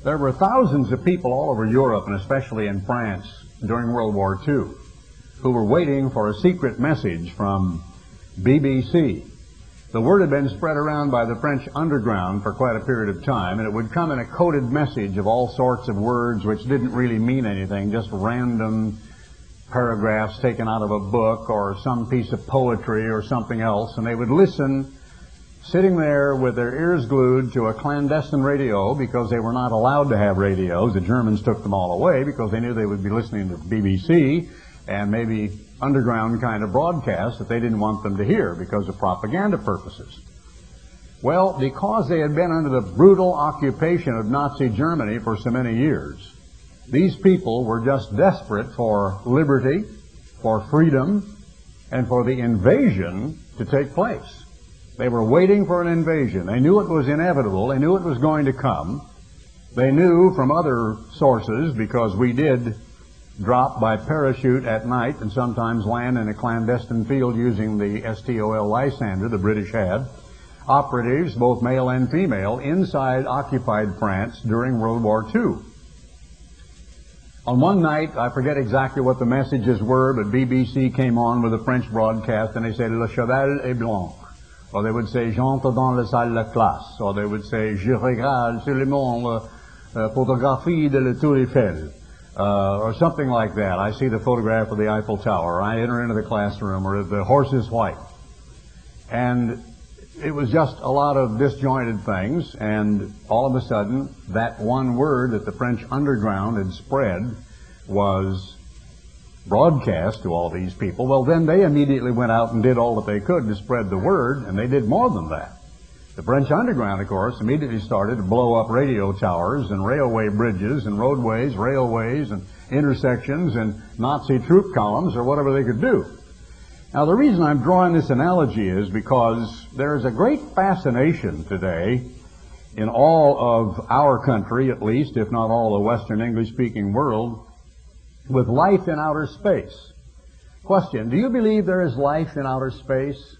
There were thousands of people all over Europe, and especially in France during World War II, who were waiting for a secret message from BBC. The word had been spread around by the French underground for quite a period of time, and it would come in a coded message of all sorts of words which didn't really mean anything, just random paragraphs taken out of a book or some piece of poetry or something else, and they would listen sitting there with their ears glued to a clandestine radio because they were not allowed to have radios. The Germans took them all away because they knew they would be listening to BBC and maybe underground kind of broadcasts that they didn't want them to hear because of propaganda purposes. Well, because they had been under the brutal occupation of Nazi Germany for so many years, these people were just desperate for liberty, for freedom, and for the invasion to take place. They were waiting for an invasion. They knew it was inevitable. They knew it was going to come. They knew from other sources, because we did drop by parachute at night and sometimes land in a clandestine field using the STOL Lysander the British had, operatives, both male and female, inside occupied France during World War II. On one night, I forget exactly what the messages were, but BBC came on with a French broadcast and they said, "Le cheval est blanc." Or they would say, "J'entre dans la salle de classe." Or they would say, "Je regarde seulement la photographie de la Tour Eiffel." Or something like that. I see the photograph of the Eiffel Tower. Or I enter into the classroom. Or the horse is white. And it was just a lot of disjointed things. And all of a sudden, that one word that the French underground had spread was broadcast to all these people. Well, then they immediately went out and did all that they could to spread the word, and they did more than that. The French underground, of course, immediately started to blow up radio towers and railway bridges and roadways, railways and intersections and Nazi troop columns or whatever they could do. Now, the reason I'm drawing this analogy is because there's a great fascination today in all of our country, at least, if not all the Western English-speaking world, with life in outer space. Question, do you believe there is life in outer space?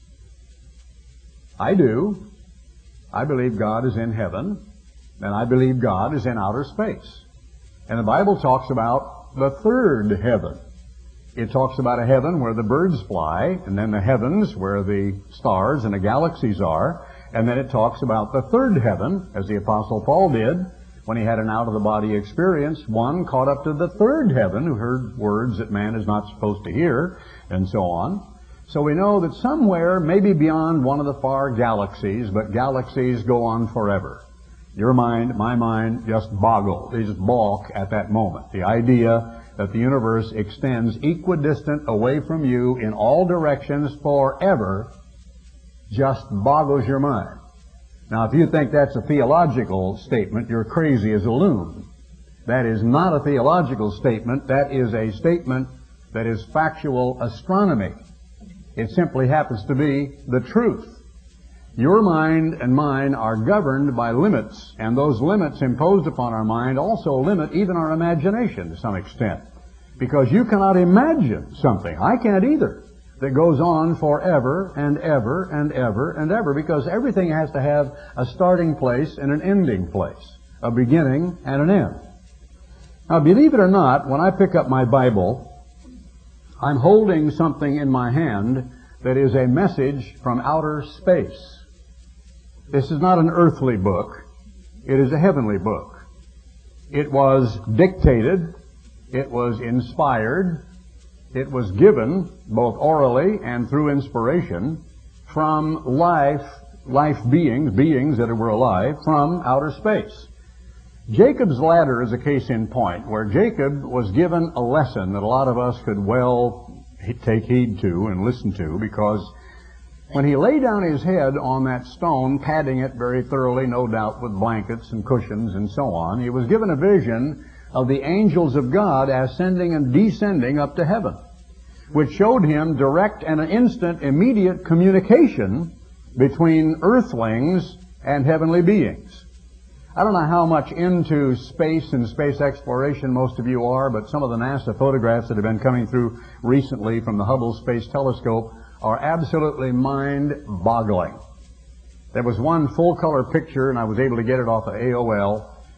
I do. I believe God is in heaven, and I believe God is in outer space. And the Bible talks about the third heaven. It talks about a heaven where the birds fly, and then the heavens where the stars and the galaxies are, and then it talks about the third heaven, as the Apostle Paul did, when he had an out-of-the-body experience, one caught up to the third heaven, who heard words that man is not supposed to hear, and so on. So we know that somewhere, maybe beyond one of the far galaxies, but galaxies go on forever. Your mind, my mind, just boggle, they just balk at that moment. The idea that the universe extends equidistant away from you in all directions forever just boggles your mind. Now, if you think that's a theological statement, you're crazy as a loon. That is not a theological statement. That is a statement that is factual astronomy. It simply happens to be the truth. Your mind and mine are governed by limits, and those limits imposed upon our mind also limit even our imagination to some extent. Because you cannot imagine something, I can't either, that goes on forever and ever and ever and ever, because everything has to have a starting place and an ending place, a beginning and an end. Now, believe it or not, when I pick up my Bible, I'm holding something in my hand that is a message from outer space. This is not an earthly book. It is a heavenly book. It was dictated. It was inspired. It was given, both orally and through inspiration, from life beings that were alive, from outer space. Jacob's ladder is a case in point, where Jacob was given a lesson that a lot of us could well take heed to and listen to, because when he lay down his head on that stone, padding it very thoroughly, no doubt with blankets and cushions and so on, he was given a vision of the angels of God ascending and descending up to heaven, which showed him direct and an instant, immediate communication between earthlings and heavenly beings. I don't know how much into space and space exploration most of you are, but some of the NASA photographs that have been coming through recently from the Hubble Space Telescope are absolutely mind-boggling. There was one full-color picture, and I was able to get it off of AOL,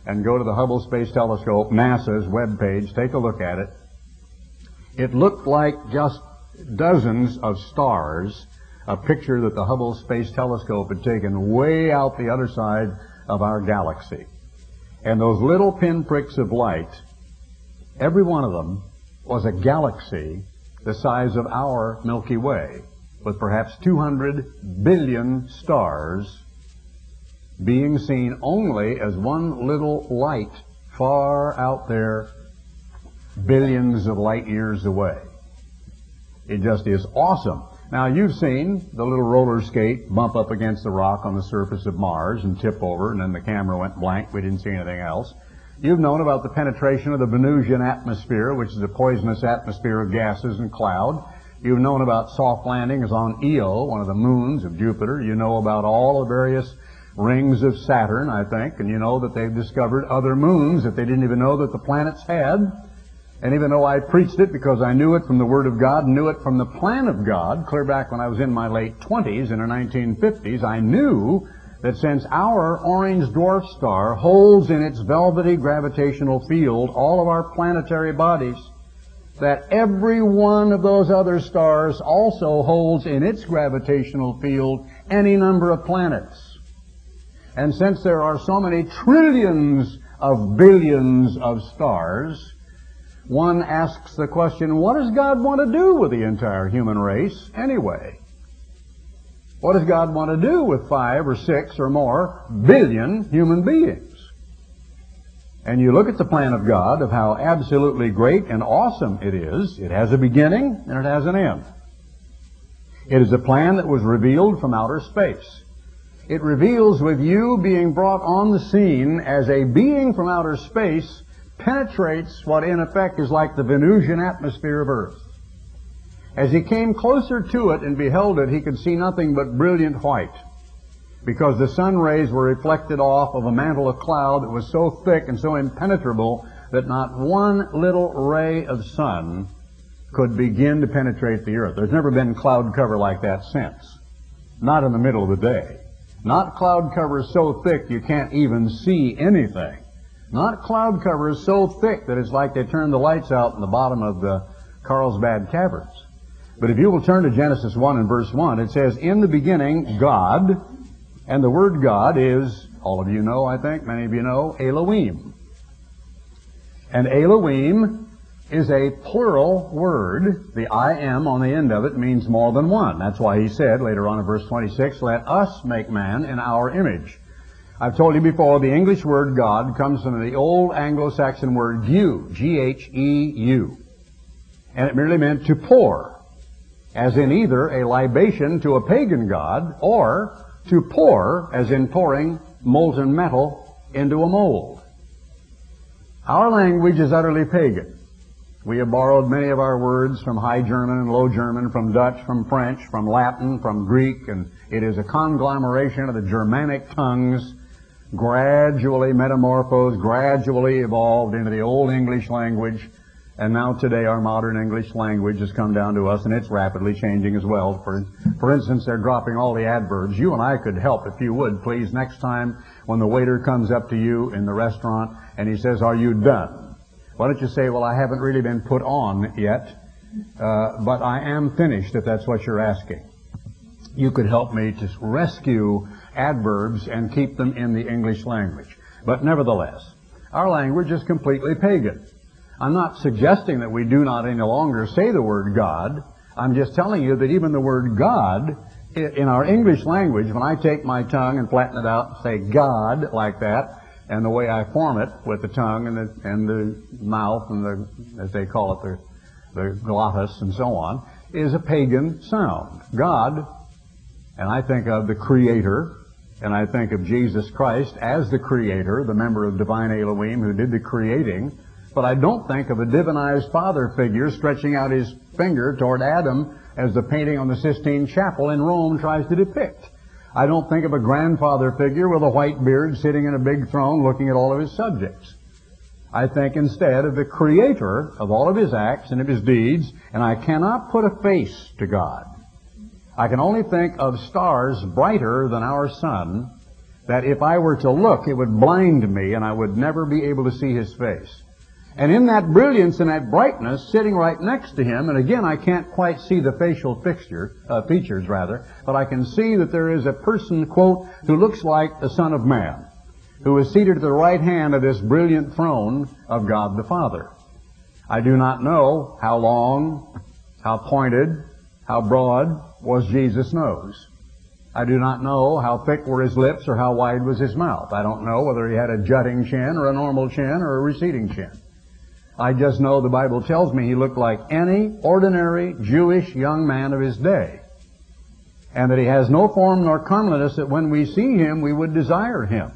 and go to the Hubble Space Telescope, NASA's webpage, take a look at it. It looked like just dozens of stars, a picture that the Hubble Space Telescope had taken way out the other side of our galaxy. And those little pinpricks of light, every one of them was a galaxy the size of our Milky Way, with perhaps 200 billion stars being seen only as one little light far out there, billions of light years away. It just is awesome. Now, you've seen the little roller skate bump up against the rock on the surface of Mars and tip over, and then the camera went blank. We didn't see anything else. You've known about the penetration of the Venusian atmosphere, which is a poisonous atmosphere of gases and cloud. You've known about soft landings on Io, one of the moons of Jupiter. You know about all the various rings of Saturn, I think, and you know that they've discovered other moons that they didn't even know that the planets had. And even though I preached it because I knew it from the Word of God, knew it from the plan of God, clear back when I was in my late 20s, in the 1950s, I knew that since our orange dwarf star holds in its velvety gravitational field all of our planetary bodies, that every one of those other stars also holds in its gravitational field any number of planets. And since there are so many trillions of billions of stars, one asks the question, what does God want to do with the entire human race anyway? What does God want to do with 5 or 6 or more billion human beings? And you look at the plan of God, of how absolutely great and awesome it is. It has a beginning and it has an end. It is a plan that was revealed from outer space. It reveals with you being brought on the scene as a being from outer space penetrates what in effect is like the Venusian atmosphere of Earth. As he came closer to it and beheld it, he could see nothing but brilliant white, because the sun rays were reflected off of a mantle of cloud that was so thick and so impenetrable that not one little ray of sun could begin to penetrate the earth. There's never been cloud cover like that since. Not in the middle of the day. Not cloud cover so thick you can't even see anything. Not cloud cover so thick that it's like they turned the lights out in the bottom of the Carlsbad Caverns. But if you will turn to Genesis 1 and verse 1, it says, in the beginning, God, and the word God is, all of you know, I think, many of you know, Elohim. And Elohim is a plural word. The I am on the end of it means more than one. That's why he said, later on in verse 26, let us make man in our image. I've told you before, the English word God comes from the old Anglo-Saxon word Gheu, G-H-E-U. And it merely meant to pour, as in either a libation to a pagan god, or to pour, as in pouring molten metal into a mold. Our language is utterly pagan. We have borrowed many of our words from High German and Low German, from Dutch, from French, from Latin, from Greek, and it is a conglomeration of the Germanic tongues, gradually metamorphosed, gradually evolved into the Old English language. And now today our modern English language has come down to us, and it's rapidly changing as well. For instance, they're dropping all the adverbs. You and I could help, if you would, please, next time when the waiter comes up to you in the restaurant and he says, are you done? Why don't you say, well, I haven't really been put on yet, but I am finished, if that's what you're asking. You could help me to rescue adverbs and keep them in the English language. But nevertheless, our language is completely pagan. I'm not suggesting that we do not any longer say the word God. I'm just telling you that even the word God, in our English language, when I take my tongue and flatten it out and say God like that, and the way I form it with the tongue and the mouth and the, as they call it, the glottis and so on, is a pagan sound. God, and I think of the Creator, and I think of Jesus Christ as the Creator, the member of divine Elohim who did the creating. But I don't think of a divinized father figure stretching out his finger toward Adam as the painting on the Sistine Chapel in Rome tries to depict. I don't think of a grandfather figure with a white beard sitting in a big throne looking at all of his subjects. I think instead of the Creator of all of His acts and of His deeds, and I cannot put a face to God. I can only think of stars brighter than our sun that if I were to look, it would blind me and I would never be able to see His face. And in that brilliance and that brightness, sitting right next to Him, and again, I can't quite see the facial features, but I can see that there is a person, quote, who looks like the Son of Man, who is seated at the right hand of this brilliant throne of God the Father. I do not know how long, how pointed, how broad was Jesus' nose. I do not know how thick were His lips or how wide was His mouth. I don't know whether He had a jutting chin or a normal chin or a receding chin. I just know the Bible tells me He looked like any ordinary Jewish young man of His day. And that He has no form nor comeliness, that when we see Him, we would desire Him.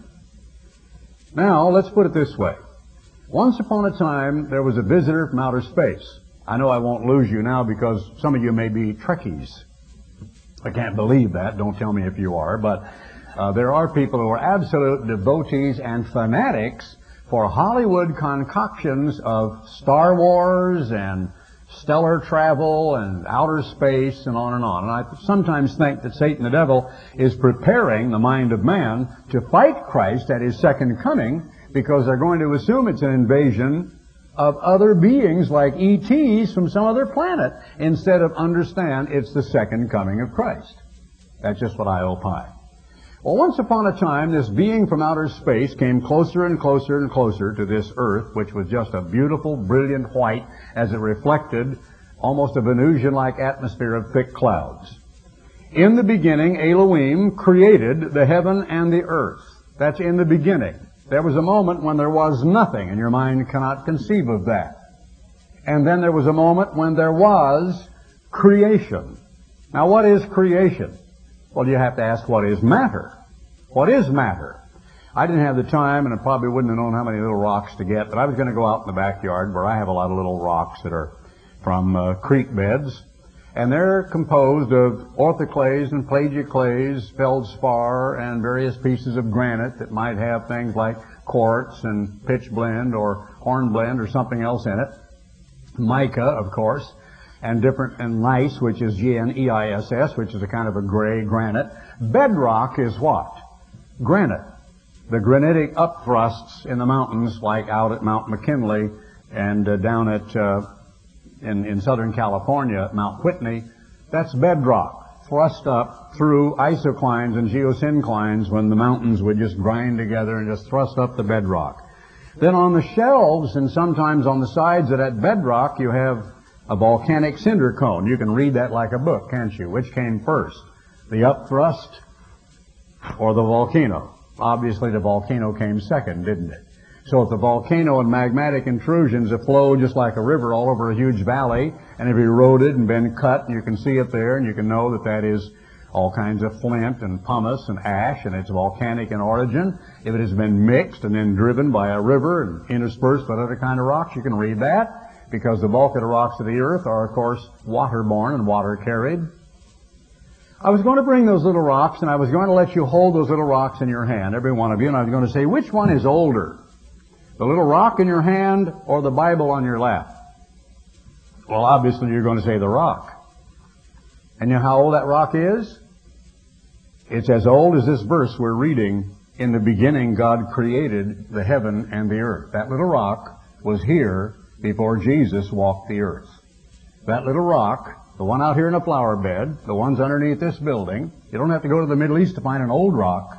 Now, let's put it this way. Once upon a time, there was a visitor from outer space. I know I won't lose you now because some of you may be Trekkies. I can't believe that. Don't tell me if you are. But there are people who are absolute devotees and fanatics for Hollywood concoctions of Star Wars and stellar travel and outer space and on and on. And I sometimes think that Satan, the devil, is preparing the mind of man to fight Christ at His second coming, because they're going to assume it's an invasion of other beings like E.T.s from some other planet, instead of understand it's the second coming of Christ. That's just what I opine. Well, once upon a time, this being from outer space came closer and closer and closer to this earth, which was just a beautiful, brilliant white as it reflected almost a Venusian-like atmosphere of thick clouds. In the beginning, Elohim created the heaven and the earth. That's in the beginning. There was a moment when there was nothing, and your mind cannot conceive of that. And then there was a moment when there was creation. Now, what is creation? Well, you have to ask, what is matter? What is matter? I didn't have the time, and I probably wouldn't have known how many little rocks to get, but I was going to go out in the backyard where I have a lot of little rocks that are from creek beds. And they're composed of orthoclase and plagioclase, feldspar, and various pieces of granite that might have things like quartz and pitch blende or hornblende or something else in it. Mica, of course, and gneiss, which is Gneiss, which is a kind of a gray granite. Bedrock is what? Granite. The granitic upthrusts in the mountains, like out at Mount McKinley and down at in Southern California, Mount Whitney, that's bedrock, thrust up through isoclines and geosynclines when the mountains would just grind together and just thrust up the bedrock. Then on the shelves and sometimes on the sides of that bedrock, you have a volcanic cinder cone. You can read that like a book, can't you? Which came first, the upthrust or the volcano? Obviously, the volcano came second, didn't it? So if the volcano and magmatic intrusions have flowed just like a river all over a huge valley and have eroded and been cut, and you can see it there, and you can know that that is all kinds of flint and pumice and ash, and it's volcanic in origin. If it has been mixed and then driven by a river and interspersed with other kind of rocks, you can read that, because the bulk of the rocks of the earth are, of course, waterborne and water carried. I was going to bring those little rocks, and I was going to let you hold those little rocks in your hand, every one of you, and I was going to say, which one is older? The little rock in your hand or the Bible on your lap? Well, obviously you're going to say the rock. And you know how old that rock is? It's as old as this verse we're reading. In the beginning, God created the heaven and the earth. That little rock was here before Jesus walked the earth. That little rock, the one out here in a flower bed, the ones underneath this building, you don't have to go to the Middle East to find an old rock.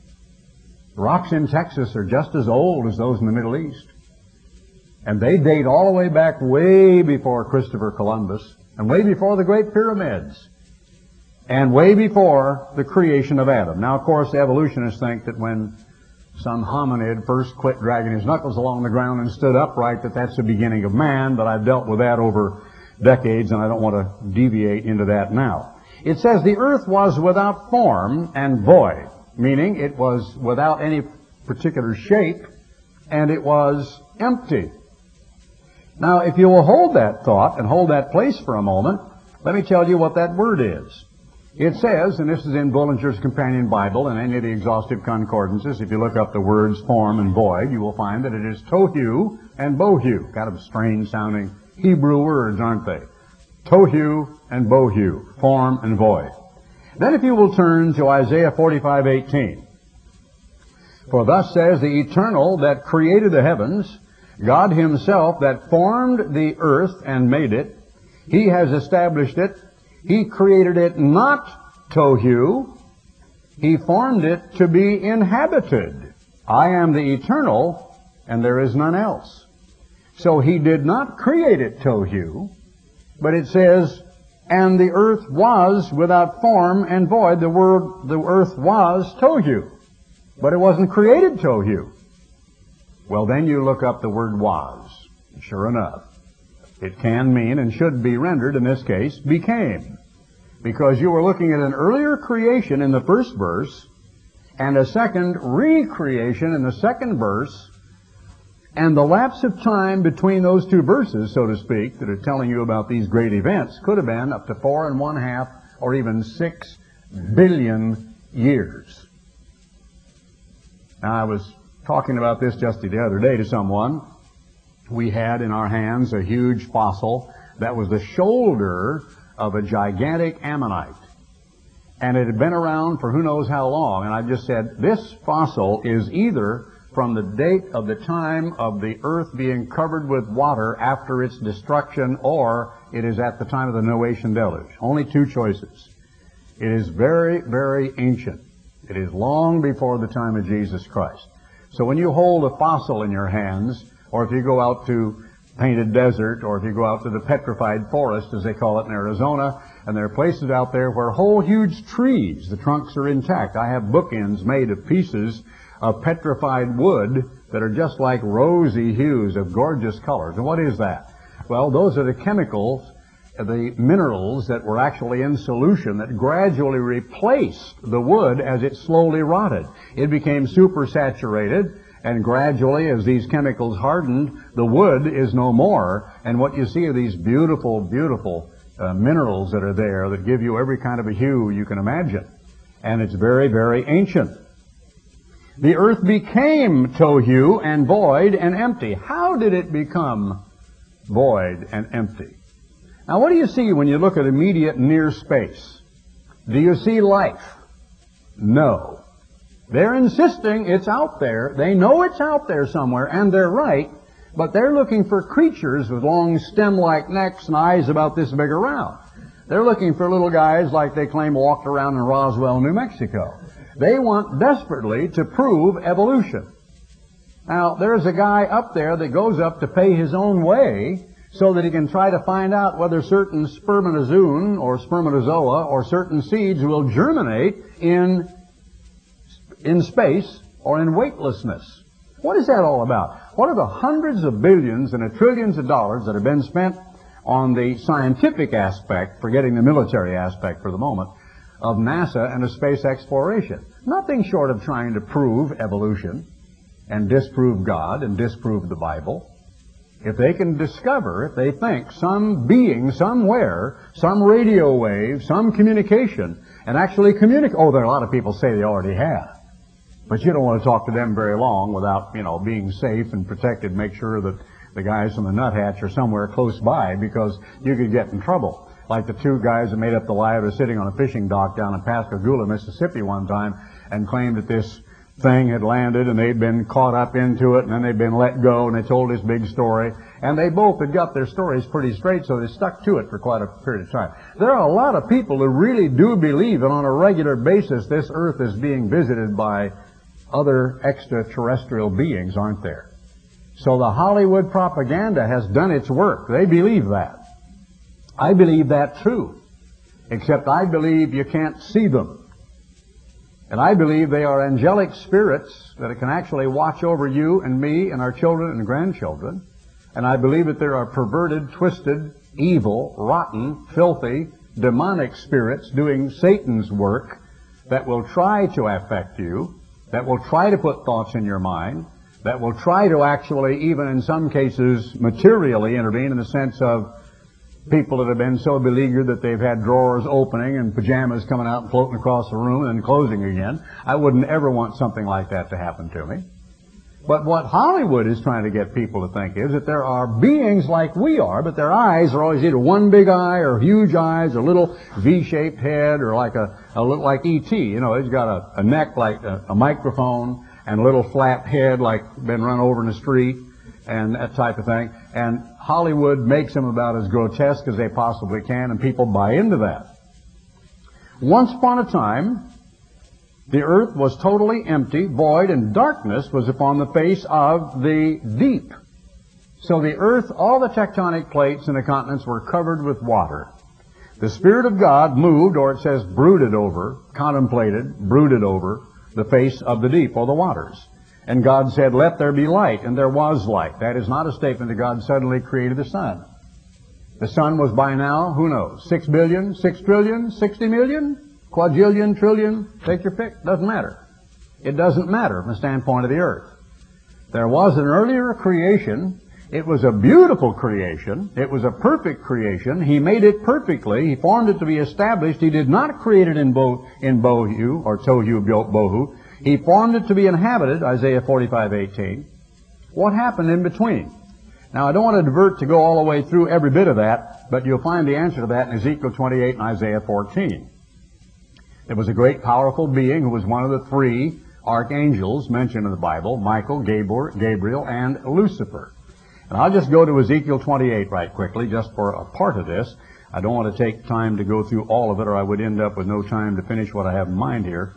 Rocks in Texas are just as old as those in the Middle East. And they date all the way back way before Christopher Columbus, and way before the Great Pyramids, and way before the creation of Adam. Now, of course, evolutionists think that when some hominid first quit dragging his knuckles along the ground and stood upright, that that's the beginning of man, but I've dealt with that over decades, and I don't want to deviate into that now. It says the earth was without form and void, meaning it was without any particular shape, and it was empty. Now, if you will hold that thought and hold that place for a moment, let me tell you what that word is. It says, and this is in Bullinger's Companion Bible and any of the exhaustive concordances, if you look up the words form and void, you will find that it is tohu and bohu. Kind of strange sounding Hebrew words, aren't they? Tohu and bohu, form and void. Then if you will turn to Isaiah 45:18. For thus says the Eternal that created the heavens, God Himself that formed the earth and made it. He has established it. He created it not tohu. He formed it to be inhabited. I am the Eternal, and there is none else. So He did not create it tohu, but it says, and the earth was without form and void. The earth was tohu, but it wasn't created tohu. Well, then you look up the word was. Sure enough, it can mean and should be rendered, in this case, became. Because you were looking at an earlier creation in the first verse and a second recreation in the second verse, and the lapse of time between those two verses, so to speak, that are telling you about these great events could have been up to 4.5 or even 6 billion years. Now, I was talking about this just the other day to someone. We had in our hands a huge fossil that was the shoulder of a gigantic ammonite. And it had been around for who knows how long. And I just said, this fossil is either from the date of the time of the earth being covered with water after its destruction, or it is at the time of the Noachian deluge. Only two choices. It is very, very ancient. It is long before the time of Jesus Christ. So when you hold a fossil in your hands, or if you go out to Painted Desert, or if you go out to the petrified forest, as they call it in Arizona, and there are places out there where whole huge trees, the trunks are intact. I have bookends made of pieces of petrified wood that are just like rosy hues of gorgeous colors. And what is that? Well, those are the chemicals, the minerals that were actually in solution that gradually replaced the wood as it slowly rotted. It became supersaturated, and gradually, as these chemicals hardened, the wood is no more. And what you see are these beautiful, beautiful minerals that are there that give you every kind of a hue you can imagine. And it's very, very ancient. The earth became tohu and void and empty. How did it become void and empty? Now, what do you see when you look at immediate near space? Do you see life? No. They're insisting it's out there. They know it's out there somewhere, and they're right, but they're looking for creatures with long stem-like necks and eyes about this big around. They're looking for little guys like they claim walked around in Roswell, New Mexico. They want desperately to prove evolution. Now, there's a guy up there that goes up to pay his own way so that he can try to find out whether certain spermatozoon or spermatozoa or certain seeds will germinate in space or in weightlessness. What is that all about? What are the hundreds of billions and trillions of dollars that have been spent on the scientific aspect, forgetting the military aspect for the moment, of NASA and of space exploration? Nothing short of trying to prove evolution and disprove God and disprove the Bible. If they can discover, if they think some being somewhere, some radio wave, some communication, and actually communicate, there are a lot of people say they already have. But you don't want to talk to them very long without, being safe and protected. Make sure that the guys from the nuthatch are somewhere close by, because you could get in trouble. Like the two guys that made up the lie were sitting on a fishing dock down in Pascagoula, Mississippi one time, and claimed that this thing had landed and they'd been caught up into it, and then they'd been let go, and they told this big story. And they both had got their stories pretty straight, so they stuck to it for quite a period of time. There are a lot of people who really do believe that on a regular basis this earth is being visited by other extraterrestrial beings, aren't there? So the Hollywood propaganda has done its work. They believe that. I believe that too. Except I believe you can't see them. And I believe they are angelic spirits that can actually watch over you and me and our children and grandchildren. And I believe that there are perverted, twisted, evil, rotten, filthy, demonic spirits doing Satan's work that will try to affect you, that will try to put thoughts in your mind, that will try to actually, even in some cases, materially intervene in the sense of people that have been so beleaguered that they've had drawers opening and pajamas coming out and floating across the room and closing again. I wouldn't ever want something like that to happen to me. But what Hollywood is trying to get people to think is that there are beings like we are, but their eyes are always either one big eye or huge eyes, or a little V-shaped head, or like a little like E.T. He's got a neck like a microphone, and a little flat head like been run over in the street and that type of thing. And Hollywood makes them about as grotesque as they possibly can, and people buy into that. Once upon a time, the earth was totally empty, void, and darkness was upon the face of the deep. So the earth, all the tectonic plates and the continents were covered with water. The Spirit of God moved, or it says brooded over, contemplated, brooded over the face of the deep, or the waters. And God said, "Let there be light," and there was light. That is not a statement that God suddenly created the sun. The sun was by now, who knows, 6 billion, 6 trillion, 60 million, quadrillion, trillion, take your pick, doesn't matter. It doesn't matter from the standpoint of the earth. There was an earlier creation. It was a beautiful creation. It was a perfect creation. He made it perfectly. He formed it to be established. He did not create it in bohu, or tohu bohu. He formed it to be inhabited, Isaiah 45:18. What happened in between? Now, I don't want to divert to go all the way through every bit of that, but you'll find the answer to that in Ezekiel 28 and Isaiah 14. There was a great powerful being who was one of the three archangels mentioned in the Bible, Michael, Gabriel, and Lucifer. And I'll just go to Ezekiel 28 right quickly, just for a part of this. I don't want to take time to go through all of it, or I would end up with no time to finish what I have in mind here.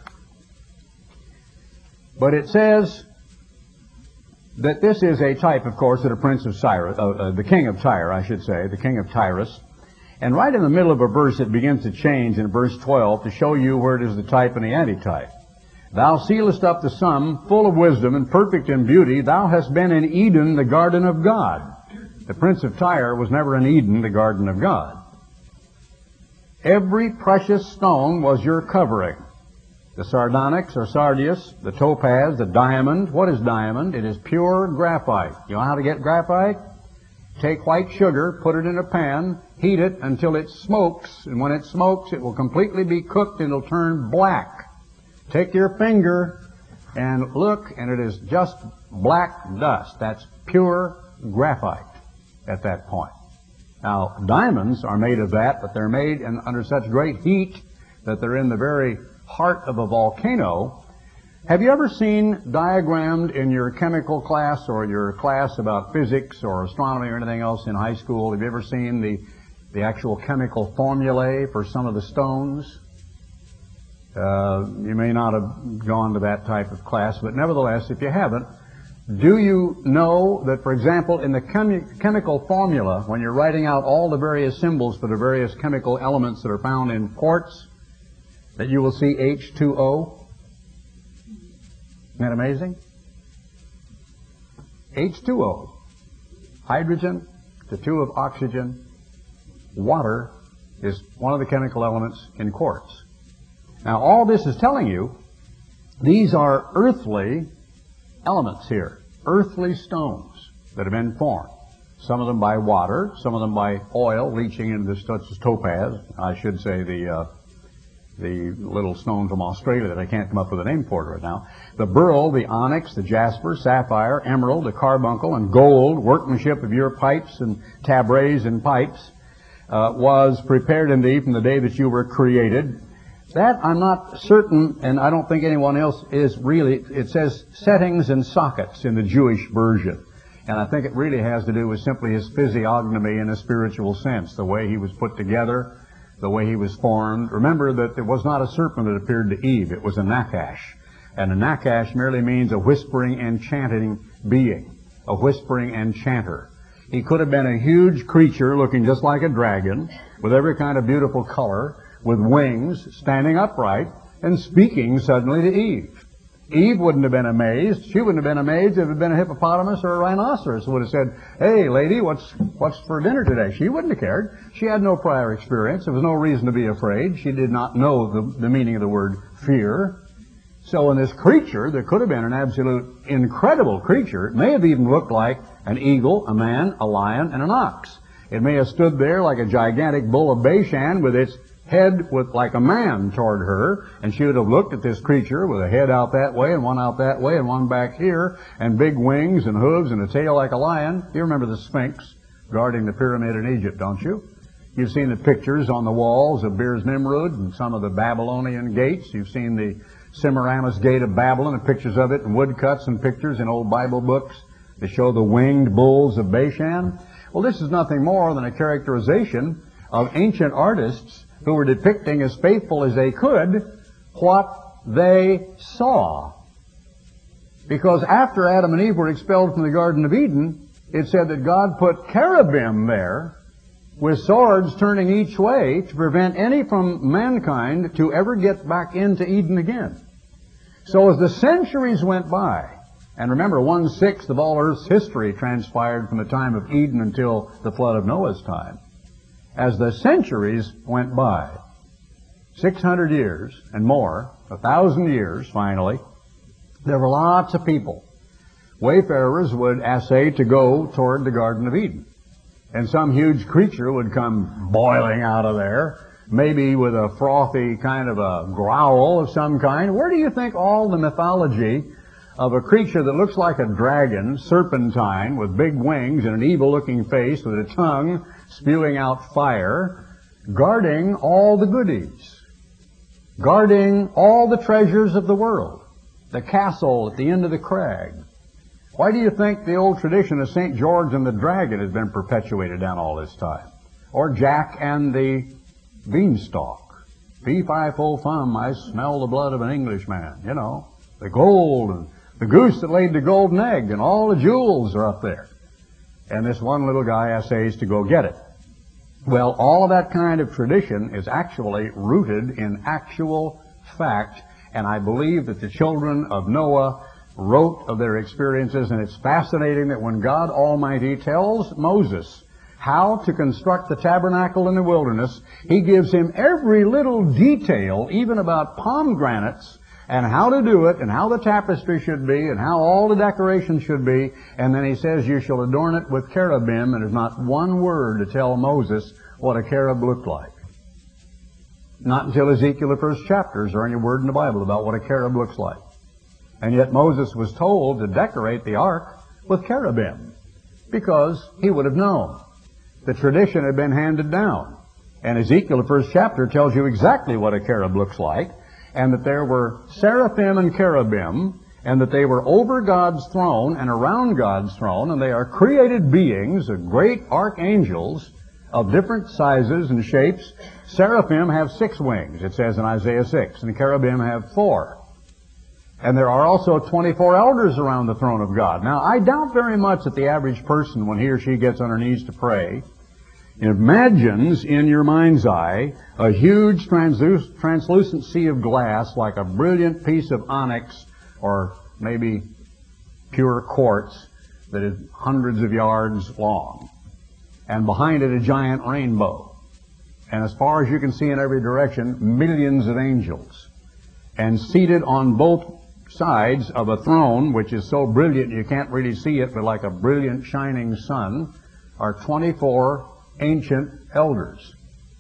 But it says that this is a type, of course, of the prince of Cyrus, the king of Tyre, I should say, the king of Tyrus. And right in the middle of a verse, it begins to change in verse 12 to show you where it is the type and the antitype. Thou sealest up the sum, full of wisdom and perfect in beauty. Thou hast been in Eden, the garden of God. The prince of Tyre was never in Eden, the garden of God. Every precious stone was your covering. The sardonyx or sardius, the topaz, the diamond. What is diamond? It is pure graphite. You know how to get graphite? Take white sugar, put it in a pan, heat it until it smokes, and when it smokes, it will completely be cooked and it'll turn black. Take your finger and look, and it is just black dust. That's pure graphite at that point. Now, diamonds are made of that, but they're made under such great heat that they're in the very heart of a volcano. Have you ever seen diagrammed in your chemical class or your class about physics or astronomy or anything else in high school, have you ever seen the actual chemical formulae for some of the stones? You may not have gone to that type of class, but nevertheless, if you haven't, do you know that, for example, in the chemical formula, when you're writing out all the various symbols for the various chemical elements that are found in quartz, that you will see H2O? Isn't that amazing? H2O. Hydrogen, the 2 of oxygen. Water is one of the chemical elements in quartz. Now, all this is telling you, these are earthly elements here. Earthly stones that have been formed. Some of them by water, some of them by oil leaching into this topaz. I should say the little stone from Australia that I can't come up with a name for it right now. The beryl, the onyx, the jasper, sapphire, emerald, the carbuncle, and gold, workmanship of your pipes and tabrets and pipes, was prepared in thee from the day that you were created. That I'm not certain, and I don't think anyone else is really. It says settings and sockets in the Jewish version. And I think it really has to do with simply his physiognomy in a spiritual sense, the way he was put together, the way he was formed. Remember that it was not a serpent that appeared to Eve. It was a Nakash. And a Nakash merely means a whispering, enchanting being, a whispering enchanter. He could have been a huge creature looking just like a dragon, with every kind of beautiful color, with wings, standing upright, and speaking suddenly to Eve. Eve wouldn't have been amazed. She wouldn't have been amazed if it had been a hippopotamus or a rhinoceros who would have said, "Hey, lady, what's for dinner today?" She wouldn't have cared. She had no prior experience. There was no reason to be afraid. She did not know the meaning of the word fear. So in this creature, there could have been an absolute incredible creature. It may have even looked like an eagle, a man, a lion, and an ox. It may have stood there like a gigantic bull of Bashan with its head like a man toward her, and she would have looked at this creature with a head out that way and one out that way and one back here, and big wings and hooves and a tail like a lion. You remember the Sphinx guarding the pyramid in Egypt, don't you? You've seen the pictures on the walls of Beers Nimrod and some of the Babylonian gates. You've seen the Semiramis Gate of Babylon, and pictures of it, and woodcuts and pictures in old Bible books that show the winged bulls of Bashan. Well, this is nothing more than a characterization of ancient artists who were depicting as faithful as they could what they saw. Because after Adam and Eve were expelled from the Garden of Eden, it said that God put cherubim there with swords turning each way to prevent any from mankind to ever get back into Eden again. So as the centuries went by, and remember, 1/6 of all Earth's history transpired from the time of Eden until the flood of Noah's time. As the centuries went by, 600 years and more, 1,000 years finally, there were lots of people. Wayfarers would essay to go toward the Garden of Eden. And some huge creature would come boiling out of there, maybe with a frothy kind of a growl of some kind. Where do you think all the mythology of a creature that looks like a dragon, serpentine, with big wings and an evil-looking face with a tongue spewing out fire, guarding all the goodies, guarding all the treasures of the world, the castle at the end of the crag? Why do you think the old tradition of St. George and the Dragon has been perpetuated down all this time? Or Jack and the Beanstalk. Fee-fi-fo-fum, I smell the blood of an Englishman. You know, the gold and the goose that laid the golden egg and all the jewels are up there. And this one little guy essays to go get it. Well, all of that kind of tradition is actually rooted in actual fact, and I believe that the children of Noah wrote of their experiences, and it's fascinating that when God Almighty tells Moses how to construct the tabernacle in the wilderness, He gives him every little detail, even about pomegranates, and how to do it, and how the tapestry should be, and how all the decorations should be, and then He says, you shall adorn it with cherubim, and there's not one word to tell Moses what a cherub looked like. Not until Ezekiel, the first chapter, is there any word in the Bible about what a cherub looks like. And yet Moses was told to decorate the ark with cherubim, because he would have known. The tradition had been handed down. And Ezekiel, the first chapter, tells you exactly what a cherub looks like, and that there were seraphim and cherubim, and that they were over God's throne and around God's throne, and they are created beings, great archangels of different sizes and shapes. Seraphim have 6 wings, it says in Isaiah 6, and cherubim have 4. And there are also 24 elders around the throne of God. Now, I doubt very much that the average person, when he or she gets on her knees to pray, imagines in your mind's eye a huge translucent sea of glass like a brilliant piece of onyx or maybe pure quartz that is hundreds of yards long. And behind it a giant rainbow. And as far as you can see in every direction, millions of angels. And seated on both sides of a throne, which is so brilliant you can't really see it, but like a brilliant shining sun, are 24 ancient elders.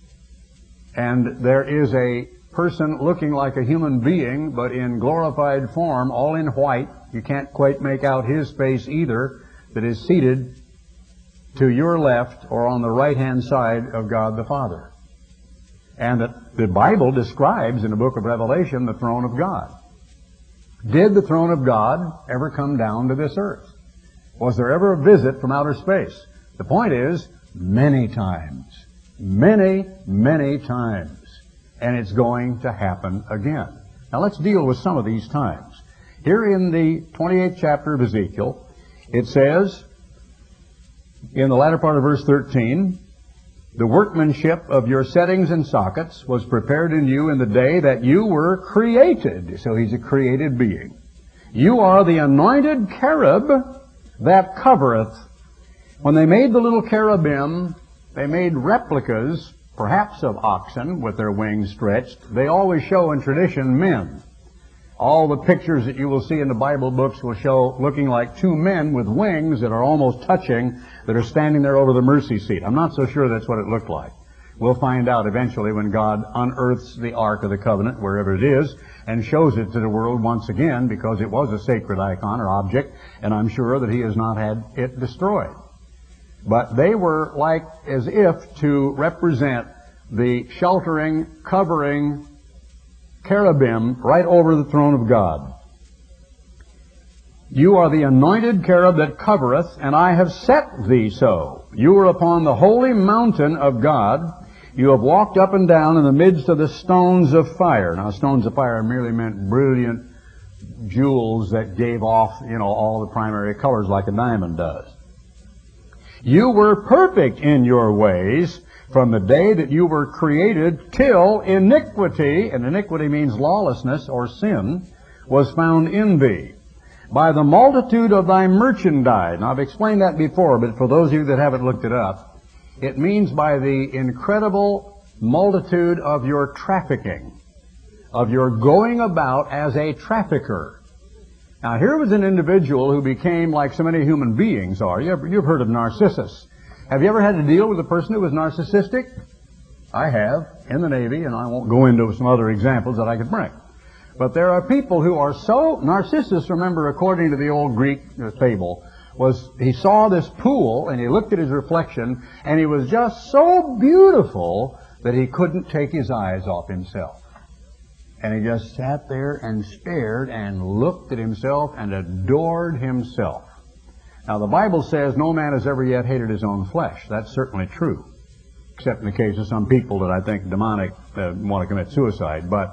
And there is a person looking like a human being, but in glorified form, all in white. You can't quite make out his face either, that is seated to your left or on the right-hand side of God the Father. And that the Bible describes in the book of Revelation the throne of God. Did the throne of God ever come down to this earth? Was there ever a visit from outer space? The point is, many times. Many, many times. And it's going to happen again. Now let's deal with some of these times. Here in the 28th chapter of Ezekiel, it says, in the latter part of verse 13, the workmanship of your settings and sockets was prepared in you in the day that you were created. So He's a created being. You are the anointed cherub that covereth. When they made the little cherubim, they made replicas, perhaps of oxen with their wings stretched. They always show in tradition men. All the pictures that you will see in the Bible books will show looking like 2 men with wings that are almost touching, that are standing there over the mercy seat. I'm not so sure that's what it looked like. We'll find out eventually when God unearths the Ark of the Covenant, wherever it is, and shows it to the world once again, because it was a sacred icon or object, and I'm sure that He has not had it destroyed. But they were like as if to represent the sheltering, covering cherubim right over the throne of God. You are the anointed cherub that covereth, and I have set thee so. You are upon the holy mountain of God. You have walked up and down in the midst of the stones of fire. Now, stones of fire merely meant brilliant jewels that gave off, all the primary colors like a diamond does. You were perfect in your ways from the day that you were created till iniquity, and iniquity means lawlessness or sin, was found in thee. By the multitude of thy merchandise. Now, I've explained that before, but for those of you that haven't looked it up, it means by the incredible multitude of your trafficking, of your going about as a trafficker. Now, here was an individual who became like so many human beings are. You've heard of Narcissus. Have you ever had to deal with a person who was narcissistic? I have, in the Navy, and I won't go into some other examples that I could bring. But there are people who are so... Narcissus, remember, according to the old Greek fable, he saw this pool, and he looked at his reflection, and he was just so beautiful that he couldn't take his eyes off himself. And he just sat there and stared and looked at himself and adored himself. Now, the Bible says no man has ever yet hated his own flesh. That's certainly true, except in the case of some people that I think demonic want to commit suicide. But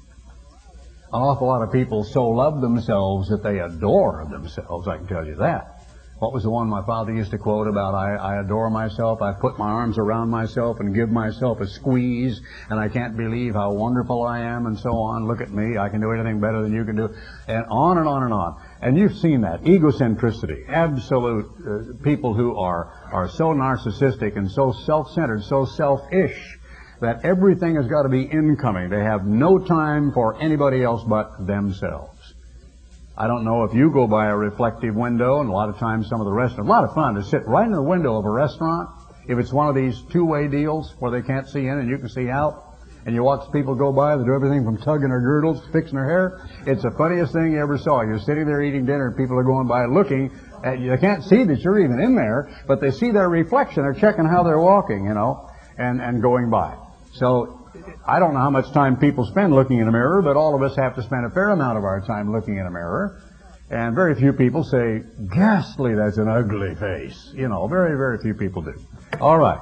an awful lot of people so love themselves that they adore themselves, I can tell you that. What was the one my father used to quote about, I adore myself, I put my arms around myself and give myself a squeeze, and I can't believe how wonderful I am, and so on. Look at me, I can do anything better than you can do, and on and on and on. And you've seen that, egocentricity, absolute people who are so narcissistic and so self-centered, so selfish, that everything has got to be incoming. They have no time for anybody else but themselves. I don't know if you go by a reflective window, and a lot of times some of the restaurants, a lot of fun to sit right in the window of a restaurant, if it's one of these two-way deals where they can't see in and you can see out, and you watch people go by that do everything from tugging their girdles to fixing their hair. It's the funniest thing you ever saw. You're sitting there eating dinner and people are going by looking at you. They can't see that you're even in there, but they see their reflection. They're checking how they're walking, and going by. So I don't know how much time people spend looking in a mirror, but all of us have to spend a fair amount of our time looking in a mirror. And very few people say, ghastly, that's an ugly face. Very, very few people do. All right.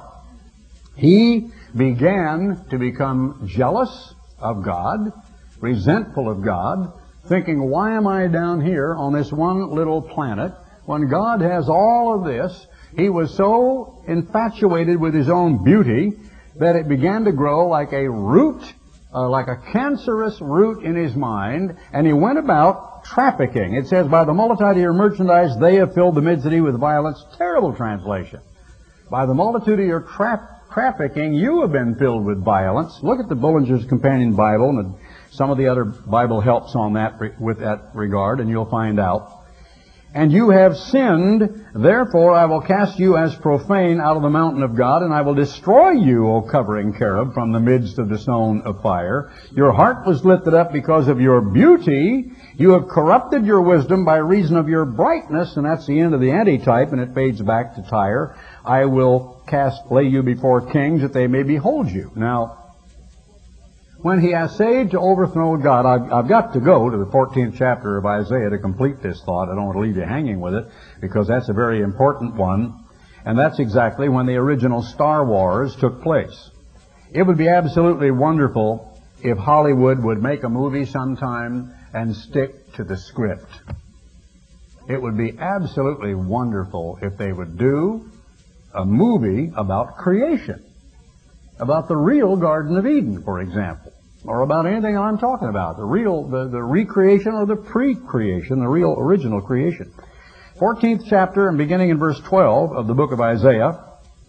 He began to become jealous of God, resentful of God, thinking, why am I down here on this one little planet when God has all of this? He was so infatuated with his own beauty that it began to grow like a root, like a cancerous root in his mind, and he went about trafficking. It says, by the multitude of your merchandise, they have filled the mid-city with violence. Terrible translation. By the multitude of your trafficking, you have been filled with violence. Look at the Bullinger's Companion Bible and some of the other Bible helps on that with that regard, and you'll find out. And you have sinned, therefore I will cast you as profane out of the mountain of God, and I will destroy you, O covering cherub, from the midst of the stone of fire. Your heart was lifted up because of your beauty. You have corrupted your wisdom by reason of your brightness, and that's the end of the antitype, and it fades back to Tyre. I will lay you before kings that they may behold you. Now, when he essayed to overthrow God, I've got to go to the 14th chapter of Isaiah to complete this thought. I don't want to leave you hanging with it, because that's a very important one. And that's exactly when the original Star Wars took place. It would be absolutely wonderful if Hollywood would make a movie sometime and stick to the script. It would be absolutely wonderful if they would do a movie about creation, about the real Garden of Eden, for example, or about anything I'm talking about, the recreation or the pre-creation, the real original creation. 14th chapter and beginning in verse 12 of the book of Isaiah.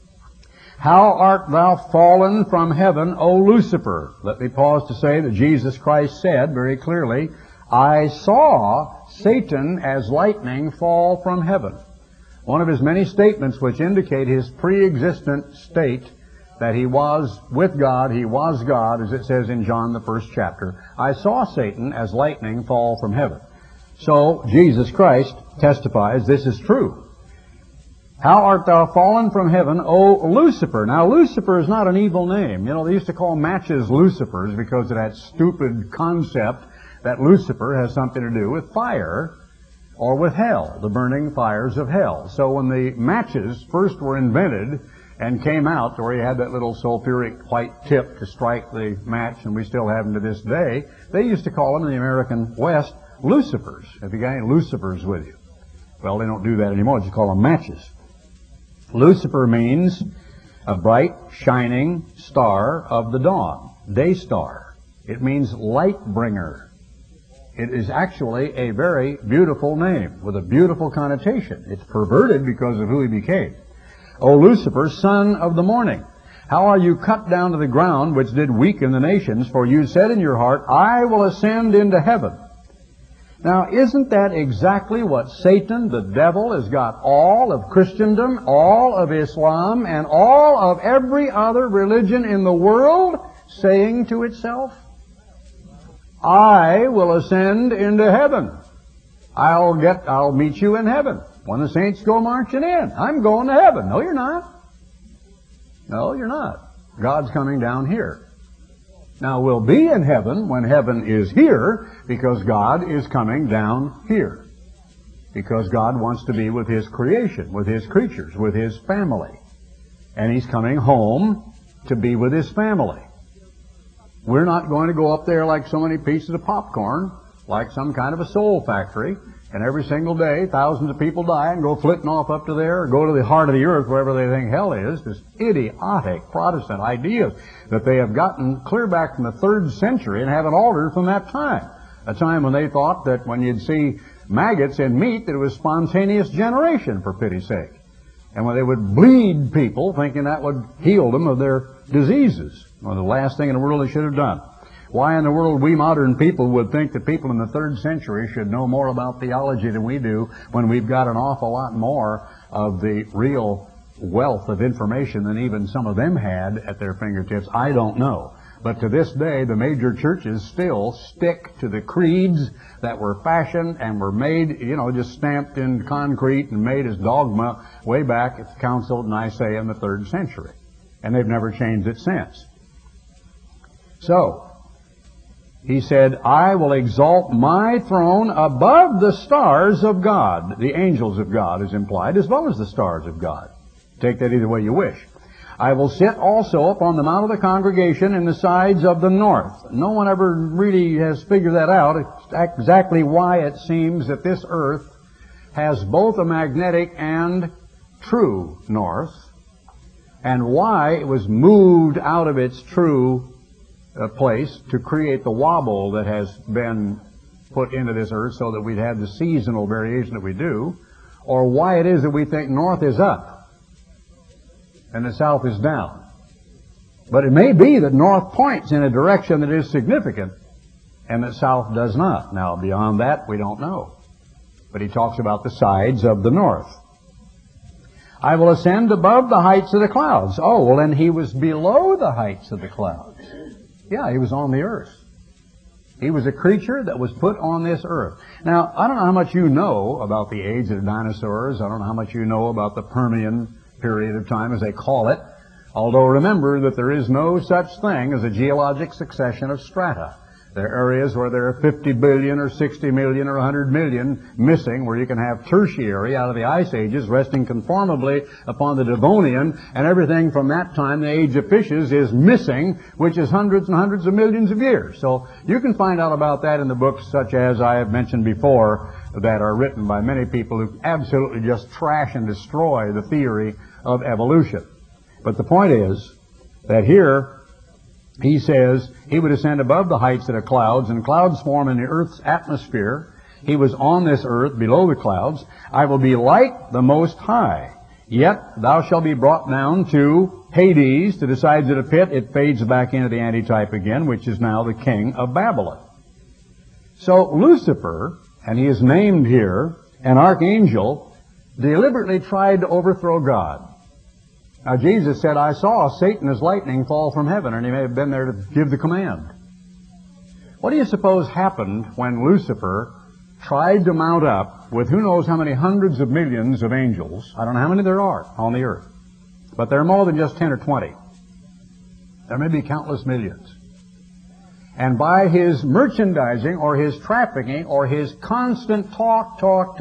How art thou fallen from heaven, O Lucifer? Let me pause to say that Jesus Christ said very clearly, I saw Satan as lightning fall from heaven. One of his many statements which indicate his pre-existent state, that he was with God, he was God, as it says in John the 1st chapter. I saw Satan as lightning fall from heaven. So Jesus Christ testifies this is true. How art thou fallen from heaven, O Lucifer? Now, Lucifer is not an evil name. You know, they used to call matches Lucifers because of that stupid concept that Lucifer has something to do with fire or with hell, the burning fires of hell. So when the matches first were invented and came out, where you had that little sulfuric white tip to strike the match, and we still have them to this day, they used to call them in the American West Lucifers. Have you got any Lucifers with you? Well, they don't do that anymore. They call them matches. Lucifer means a bright, shining star of the dawn, day star. It means light bringer. It is actually a very beautiful name with a beautiful connotation. It's perverted because of who he became. O Lucifer, son of the morning, how are you cut down to the ground, which did weaken the nations? For you said in your heart, I will ascend into heaven. Now, isn't that exactly what Satan, the devil, has got all of Christendom, all of Islam, and all of every other religion in the world saying to itself? I will ascend into heaven. I'll meet you in heaven. When the saints go marching in, I'm going to heaven. No, you're not. No, you're not. God's coming down here. Now, we'll be in heaven when heaven is here, because God is coming down here. Because God wants to be with His creation, with His creatures, with His family. And He's coming home to be with His family. We're not going to go up there like so many pieces of popcorn, like some kind of a soul factory, and every single day thousands of people die and go flitting off up to there, or go to the heart of the earth, wherever they think hell is. This idiotic Protestant ideas that they have gotten clear back from the 3rd century and haven't altered from that time. A time when they thought that when you'd see maggots in meat, that it was spontaneous generation, for pity's sake. And when they would bleed people, thinking that would heal them of their diseases. Well, the last thing in the world they should have done. Why in the world we modern people would think that people in the 3rd century should know more about theology than we do, when we've got an awful lot more of the real wealth of information than even some of them had at their fingertips, I don't know. But to this day, the major churches still stick to the creeds that were fashioned and were made, just stamped in concrete and made as dogma way back at the Council of Nicaea in the 3rd century. And they've never changed it since. So, he said, I will exalt my throne above the stars of God. The angels of God is implied, as well as the stars of God. Take that either way you wish. I will sit also upon the mount of the congregation in the sides of the north. No one ever really has figured that out, exactly why it seems that this earth has both a magnetic and true north, and why it was moved out of its true place to create the wobble that has been put into this earth so that we'd have the seasonal variation that we do, or why it is that we think north is up and the south is down. But it may be that north points in a direction that is significant and that south does not. Now, beyond that, we don't know. But he talks about the sides of the north. I will ascend above the heights of the clouds. Oh, well, then he was below the heights of the clouds. Yeah, he was on the earth. He was a creature that was put on this earth. Now, I don't know how much you know about the age of the dinosaurs. I don't know how much you know about the Permian period of time, as they call it. Although remember that there is no such thing as a geologic succession of strata. There are areas where there are 50 billion or 60 million or 100 million missing, where you can have tertiary out of the ice ages resting conformably upon the Devonian, and everything from that time, the age of fishes, is missing, which is hundreds and hundreds of millions of years. So you can find out about that in the books such as I have mentioned before, that are written by many people who absolutely just trash and destroy the theory of evolution. But the point is that here he says he would ascend above the heights of the clouds, and clouds form in the earth's atmosphere. He was on this earth below the clouds. I will be like the Most High. Yet thou shalt be brought down to Hades, to the sides of the pit. It fades back into the antitype again, which is now the king of Babylon. So Lucifer, and he is named here, an archangel, deliberately tried to overthrow God. Now, Jesus said, I saw Satan as lightning fall from heaven, and he may have been there to give the command. What do you suppose happened when Lucifer tried to mount up with who knows how many hundreds of millions of angels. I don't know how many there are on the earth, but there are more than just 10 or 20. There may be countless millions. And by his merchandising or his trafficking or his constant talk.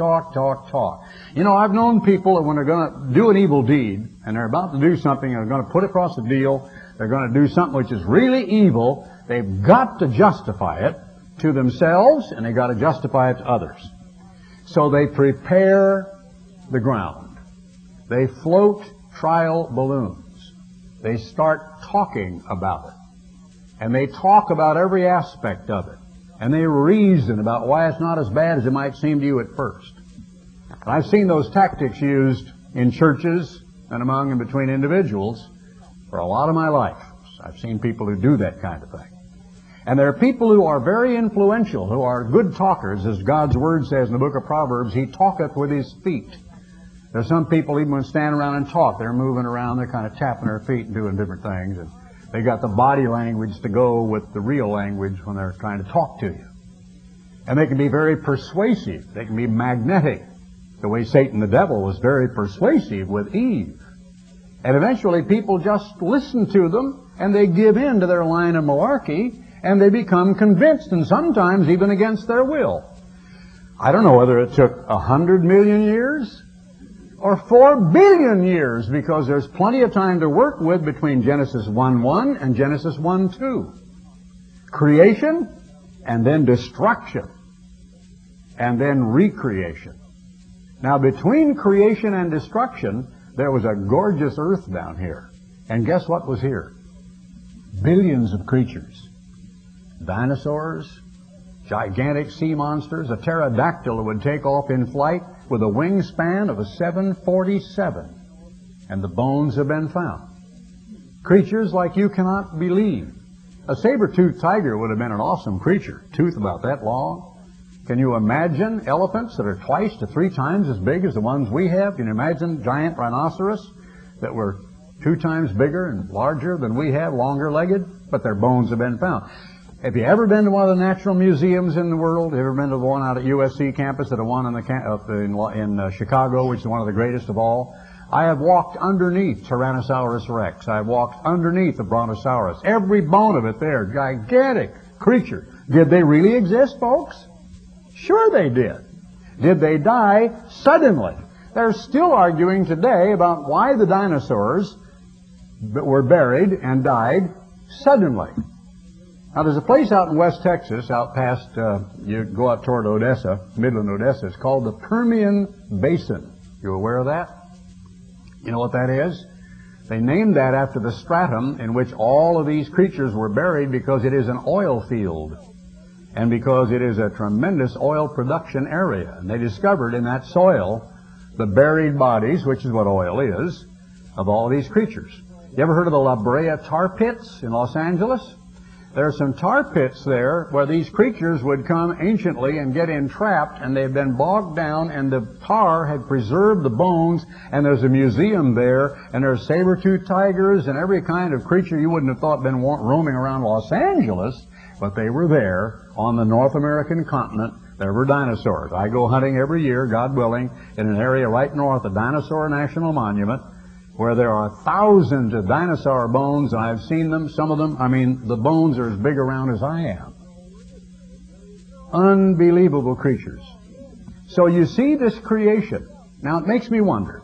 You know, I've known people that when they're going to do an evil deed and they're about to do something and they're going to put across the deal, they're going to do something which is really evil, they've got to justify it to themselves and they've got to justify it to others. So they prepare the ground. They float trial balloons. They start talking about it. And they talk about every aspect of it. And they reason about why it's not as bad as it might seem to you at first. And I've seen those tactics used in churches and among and between individuals for a lot of my life. I've seen people who do that kind of thing. And there are people who are very influential, who are good talkers. As God's Word says in the book of Proverbs, He talketh with His feet. There's some people, even when standing around and talk, they're moving around, they're kind of tapping their feet and doing different things. And they got the body language to go with the real language when they're trying to talk to you. And they can be very persuasive. They can be magnetic. The way Satan the devil was very persuasive with Eve. And eventually people just listen to them and they give in to their line of malarkey and they become convinced, and sometimes even against their will. I don't know whether it took 100 million years or 4 billion years, because there's plenty of time to work with between Genesis 1:1 and Genesis 1:2. Creation, and then destruction, and then recreation. Now, between creation and destruction, there was a gorgeous earth down here. And guess what was here? Billions of creatures. Dinosaurs, gigantic sea monsters, a pterodactyl that would take off in flight with a wingspan of a 747. And the bones have been found. Creatures like you cannot believe. A saber-toothed tiger would have been an awesome creature, tooth about that long. Can you imagine elephants that are twice to 3 times as big as the ones we have? Can you imagine giant rhinoceros that were 2 times bigger and larger than we have, longer-legged? But their bones have been found. Have you ever been to one of the natural museums in the world? Have you ever been to the one out at USC campus, or the one in Chicago, which is one of the greatest of all? I have walked underneath Tyrannosaurus Rex. I have walked underneath the Brontosaurus. Every bone of it there, gigantic creature. Did they really exist, folks? Sure they did. Did they die suddenly? They're still arguing today about why the dinosaurs were buried and died suddenly. Now, there's a place out in West Texas, out past, you go out toward Odessa, Midland, Odessa. It's called the Permian Basin. You aware of that? You know what that is? They named that after the stratum in which all of these creatures were buried, because it is an oil field and because it is a tremendous oil production area. And they discovered in that soil the buried bodies, which is what oil is, of all of these creatures. You ever heard of the La Brea tar pits in Los Angeles? There are some tar pits there where these creatures would come anciently and get entrapped, and they've been bogged down, and the tar had preserved the bones, and there's a museum there, and there's saber-toothed tigers and every kind of creature you wouldn't have thought been roaming around Los Angeles, but they were there on the North American continent. There were dinosaurs. I go hunting every year, God willing, in an area right north of Dinosaur National Monument, where there are thousands of dinosaur bones, and I've seen them, some of them, I mean, the bones are as big around as I am. Unbelievable creatures. So you see this creation. Now it makes me wonder,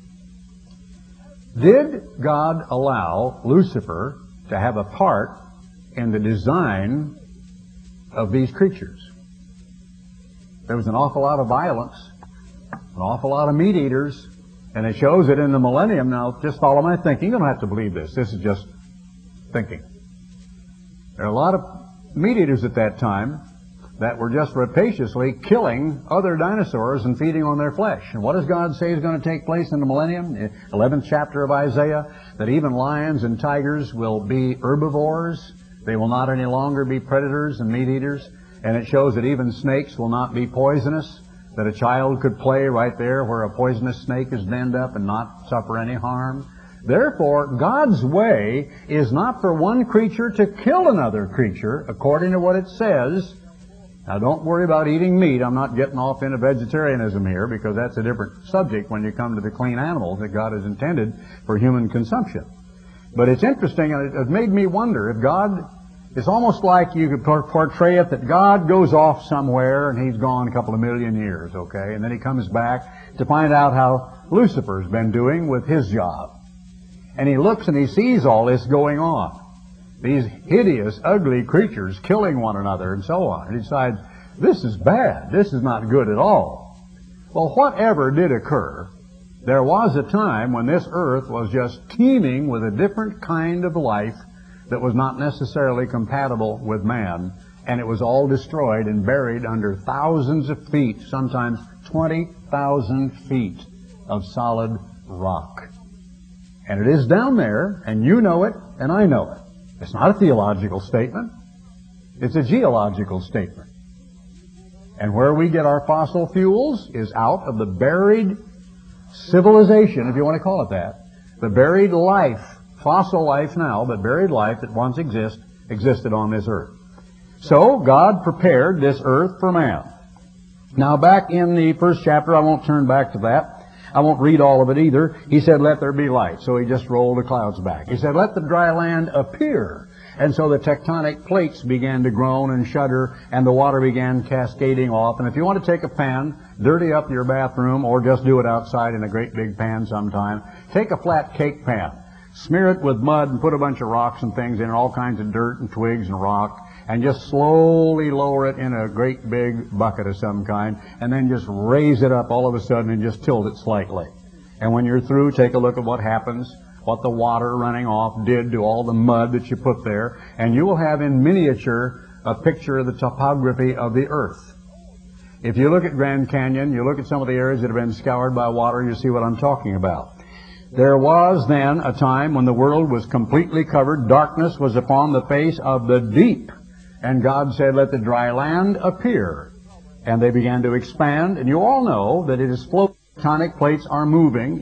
did God allow Lucifer to have a part in the design of these creatures? There was an awful lot of violence, an awful lot of meat eaters, and it shows it in the millennium. Now, just follow my thinking. You don't have to believe this. This is just thinking. There are a lot of meat eaters at that time that were just rapaciously killing other dinosaurs and feeding on their flesh. And what does God say is going to take place in the millennium? 11th chapter of Isaiah, that even lions and tigers will be herbivores. They will not any longer be predators and meat eaters. And it shows that even snakes will not be poisonous, that a child could play right there where a poisonous snake is denned up and not suffer any harm. Therefore, God's way is not for one creature to kill another creature, according to what it says, Now don't worry about eating meat. I'm not getting off into vegetarianism here because that's a different subject when you come to the clean animals that God has intended for human consumption. But it's interesting, and it made me wonder if God, it's almost like you could portray it that God goes off somewhere and he's gone a couple of million years, okay? And then he comes back to find out how Lucifer's been doing with his job. And he looks and he sees all this going on. These hideous, ugly creatures killing one another and so on. And he decides, this is bad. This is not good at all. Well, whatever did occur, there was a time when this earth was just teeming with a different kind of life that was not necessarily compatible with man, and it was all destroyed and buried under thousands of feet, sometimes 20,000 feet of solid rock. And it is down there, and you know it, and I know it. It's not a theological statement. It's a geological statement. And where we get our fossil fuels is out of the buried civilization, if you want to call it that. The buried life, fossil life now, but buried life that once existed on this earth. So God prepared this earth for man. Now back in the first chapter, I won't turn back to that. I won't read all of it either. He said, let there be light. So he just rolled the clouds back. He said, let the dry land appear. And so the tectonic plates began to groan and shudder, and the water began cascading off. And if you want to take a pan, dirty up your bathroom, or just do it outside in a great big pan sometime, take a flat cake pan, smear it with mud and put a bunch of rocks and things in, all kinds of dirt and twigs and rock, and just slowly lower it in a great big bucket of some kind, and then just raise it up all of a sudden and just tilt it slightly. And when you're through, take a look at what happens, what the water running off did to all the mud that you put there, and you will have in miniature a picture of the topography of the earth. If you look at Grand Canyon, you look at some of the areas that have been scoured by water, you see what I'm talking about. There was then a time when the world was completely covered, darkness was upon the face of the deep. And God said, let the dry land appear. And they began to expand. And you all know that it is floating. Tectonic plates are moving.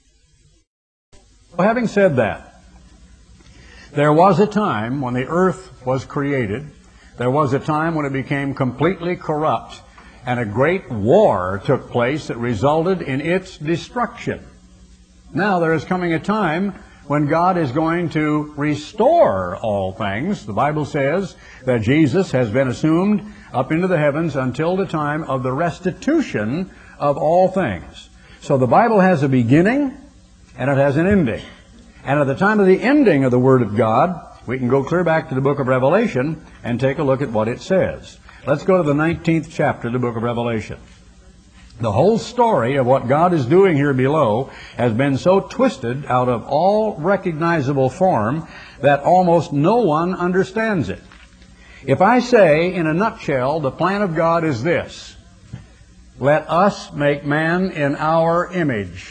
Well, having said that, there was a time when the earth was created. There was a time when it became completely corrupt. And a great war took place that resulted in its destruction. Now there is coming a time when God is going to restore all things. The Bible says that Jesus has been assumed up into the heavens until the time of the restitution of all things. So the Bible has a beginning and it has an ending. And at the time of the ending of the Word of God, we can go clear back to the book of Revelation and take a look at what it says. Let's go to the 19th chapter of the book of Revelation. The whole story of what God is doing here below has been so twisted out of all recognizable form that almost no one understands it. If I say, in a nutshell, the plan of God is this: let us make man in our image,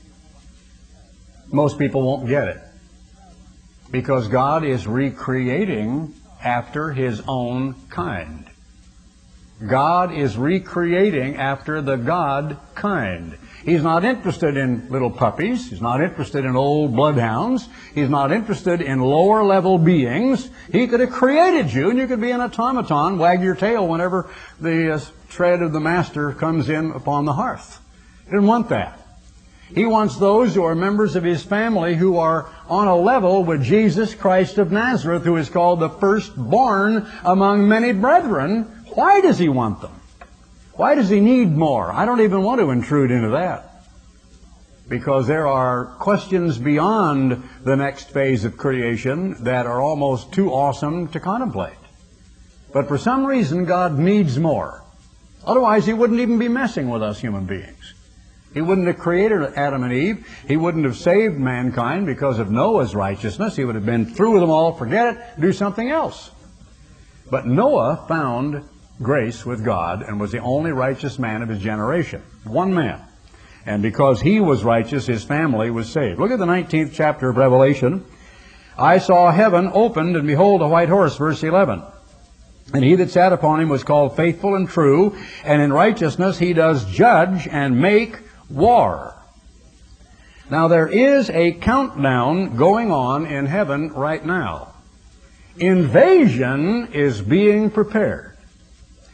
most people won't get it. Because God is recreating after His own kind. God is recreating after the God kind. He's not interested in little puppies. He's not interested in old bloodhounds. He's not interested in lower level beings. He could have created you and you could be an automaton, wag your tail whenever the tread of the master comes in upon the hearth. He didn't want that. He wants those who are members of His family who are on a level with Jesus Christ of Nazareth, who is called the firstborn among many brethren. Why does He want them? Why does He need more? I don't even want to intrude into that. Because there are questions beyond the next phase of creation that are almost too awesome to contemplate. But for some reason, God needs more. Otherwise, He wouldn't even be messing with us human beings. He wouldn't have created Adam and Eve. He wouldn't have saved mankind because of Noah's righteousness. He would have been through with them all, forget it, do something else. But Noah found grace with God and was the only righteous man of his generation. One man. And because he was righteous, his family was saved. Look at the 19th chapter of Revelation. I saw heaven opened, and behold, a white horse, verse 11. And he that sat upon him was called Faithful and True, and in righteousness he does judge and make war. Now there is a countdown going on in heaven right now. Invasion is being prepared.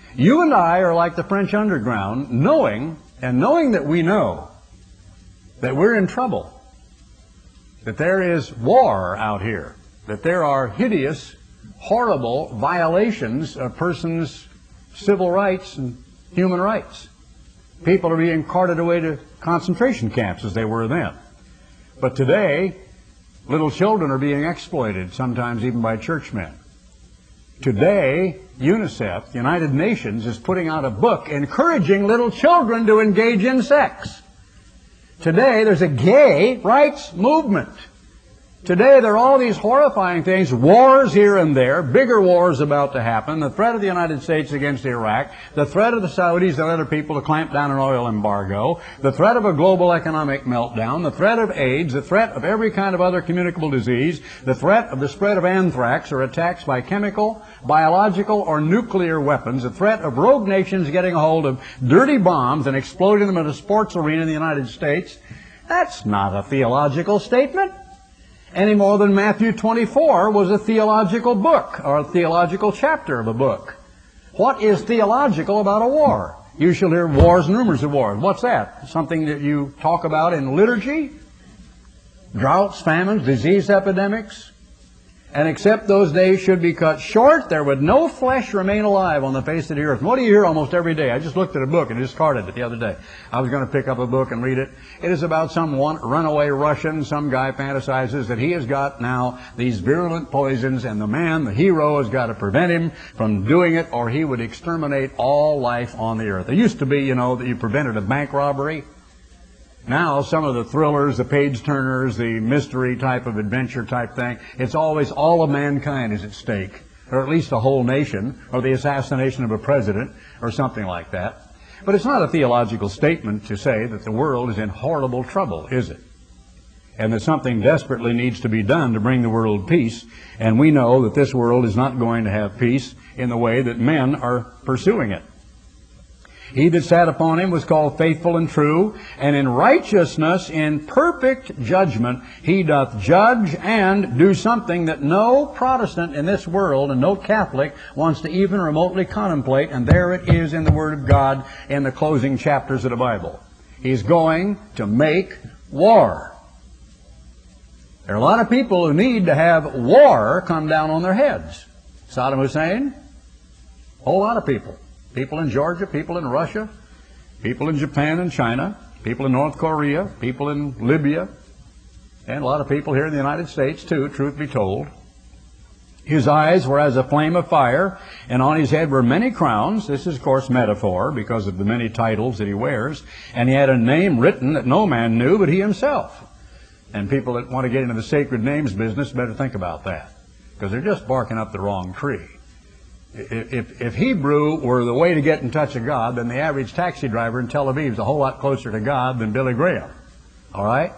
You and I are like the French underground, knowing that we know that we're in trouble, that there is war out here, that there are hideous, horrible violations of persons' civil rights and human rights. People are being carted away to concentration camps as they were then. But today, little children are being exploited, sometimes even by churchmen. Today, UNICEF, the United Nations, is putting out a book encouraging little children to engage in sex. Today, there's a gay rights movement. Today, there are all these horrifying things, wars here and there, bigger wars about to happen, the threat of the United States against Iraq, the threat of the Saudis and other people to clamp down an oil embargo, the threat of a global economic meltdown, the threat of AIDS, the threat of every kind of other communicable disease, the threat of the spread of anthrax or attacks by chemical, biological, or nuclear weapons, the threat of rogue nations getting a hold of dirty bombs and exploding them in a sports arena in the United States. That's not a theological statement. Any more than Matthew 24 was a theological book or a theological chapter of a book. What is theological about a war? You shall hear wars and rumors of wars. What's that? Something that you talk about in liturgy? Droughts, famines, disease epidemics? And except those days should be cut short, there would no flesh remain alive on the face of the earth. What do you hear almost every day? I just looked at a book and discarded it the other day. I was going to pick up a book and read it. It is about some runaway Russian. Some guy fantasizes that he has got now these virulent poisons, and the man, the hero, has got to prevent him from doing it, or he would exterminate all life on the earth. It used to be, you know, that you prevented a bank robbery. Now, some of the thrillers, the page-turners, the mystery type of adventure type thing, it's always all of mankind is at stake, or at least a whole nation, or the assassination of a president, or something like that. But it's not a theological statement to say that the world is in horrible trouble, is it? And that something desperately needs to be done to bring the world peace, and we know that this world is not going to have peace in the way that men are pursuing it. He that sat upon him was called faithful and true, and in righteousness, in perfect judgment, he doth judge and do something that no Protestant in this world and no Catholic wants to even remotely contemplate, and there it is in the Word of God in the closing chapters of the Bible. He's going to make war. There are a lot of people who need to have war come down on their heads. Saddam Hussein, a whole lot of people. People in Georgia, people in Russia, people in Japan and China, people in North Korea, people in Libya, and a lot of people here in the United States too, truth be told. His eyes were as a flame of fire, and on his head were many crowns. This is, of course, metaphor because of the many titles that he wears. And he had a name written that no man knew but he himself. And people that want to get into the sacred names business better think about that, because they're just barking up the wrong tree. If Hebrew were the way to get in touch with God, then the average taxi driver in Tel Aviv is a whole lot closer to God than Billy Graham. All right?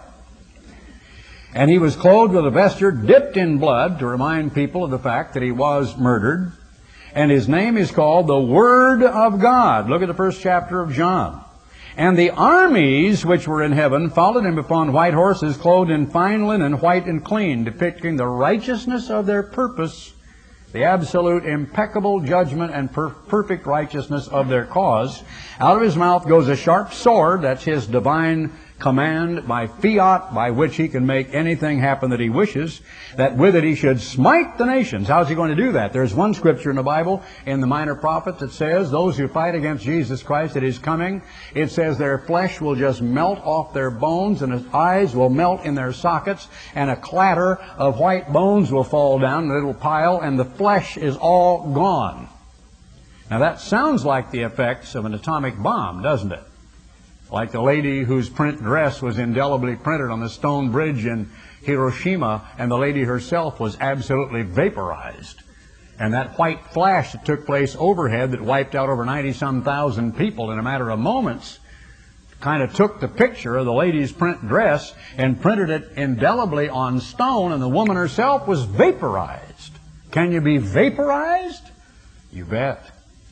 And he was clothed with a vesture dipped in blood to remind people of the fact that he was murdered. And his name is called the Word of God. Look at the first chapter of John. And the armies which were in heaven followed him upon white horses, clothed in fine linen, white and clean, depicting the righteousness of their purpose, the absolute impeccable judgment and perfect righteousness of their cause. Out of his mouth goes a sharp sword, that's his divine command by fiat, by which he can make anything happen that he wishes, that with it he should smite the nations. How's he going to do that? There's one scripture in the Bible, in the Minor Prophets, that says those who fight against Jesus Christ at his coming, it says their flesh will just melt off their bones, and his eyes will melt in their sockets, and a clatter of white bones will fall down in a little pile, and the flesh is all gone. Now that sounds like the effects of an atomic bomb, doesn't it? Like the lady whose print dress was indelibly printed on the stone bridge in Hiroshima, and the lady herself was absolutely vaporized. And that white flash that took place overhead that wiped out over 90-some thousand people in a matter of moments kind of took the picture of the lady's print dress and printed it indelibly on stone, and the woman herself was vaporized. Can you be vaporized? You bet.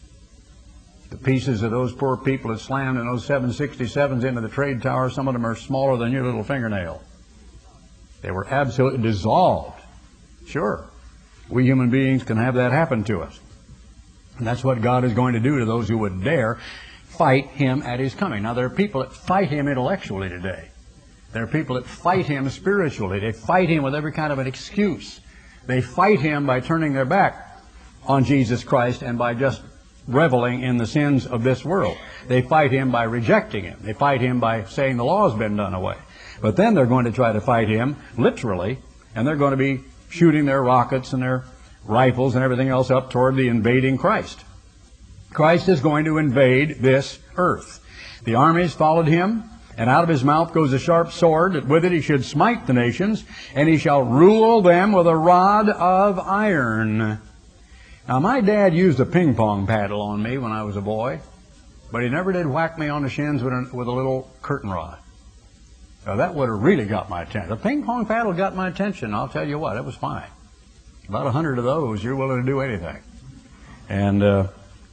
The pieces of those poor people that slammed in those 767s into the trade tower, some of them are smaller than your little fingernail. They were absolutely dissolved. Sure, we human beings can have that happen to us. And that's what God is going to do to those who would dare fight Him at His coming. Now, there are people that fight Him intellectually today. There are people that fight Him spiritually. They fight Him with every kind of an excuse. They fight Him by turning their back on Jesus Christ and by just reveling in the sins of this world. They fight Him by rejecting Him. They fight Him by saying the law's been done away. But then they're going to try to fight Him literally, and they're going to be shooting their rockets and their rifles and everything else up toward the invading Christ. Christ is going to invade this earth. The armies followed Him, and out of His mouth goes a sharp sword, that with it He should smite the nations, and He shall rule them with a rod of iron. Now, my dad used a ping-pong paddle on me when I was a boy, but he never did whack me on the shins with a little curtain rod. Now, that would have really got my attention. The ping-pong paddle got my attention. I'll tell you what, it was fine. About 100 of those, you're willing to do anything. And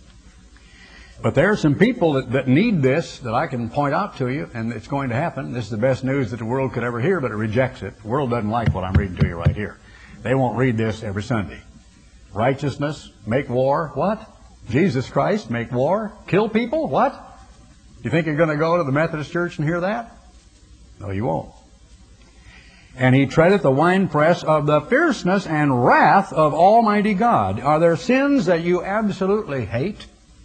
but there are some people that need this that I can point out to you, and it's going to happen. This is the best news that the world could ever hear, but it rejects it. The world doesn't like what I'm reading to you right here. They won't read this every Sunday. Righteousness, make war, what? Jesus Christ, make war, kill people, what? You think you're going to go to the Methodist Church and hear that? No, you won't. And He treadeth the winepress of the fierceness and wrath of Almighty God. Are there sins that you absolutely hate?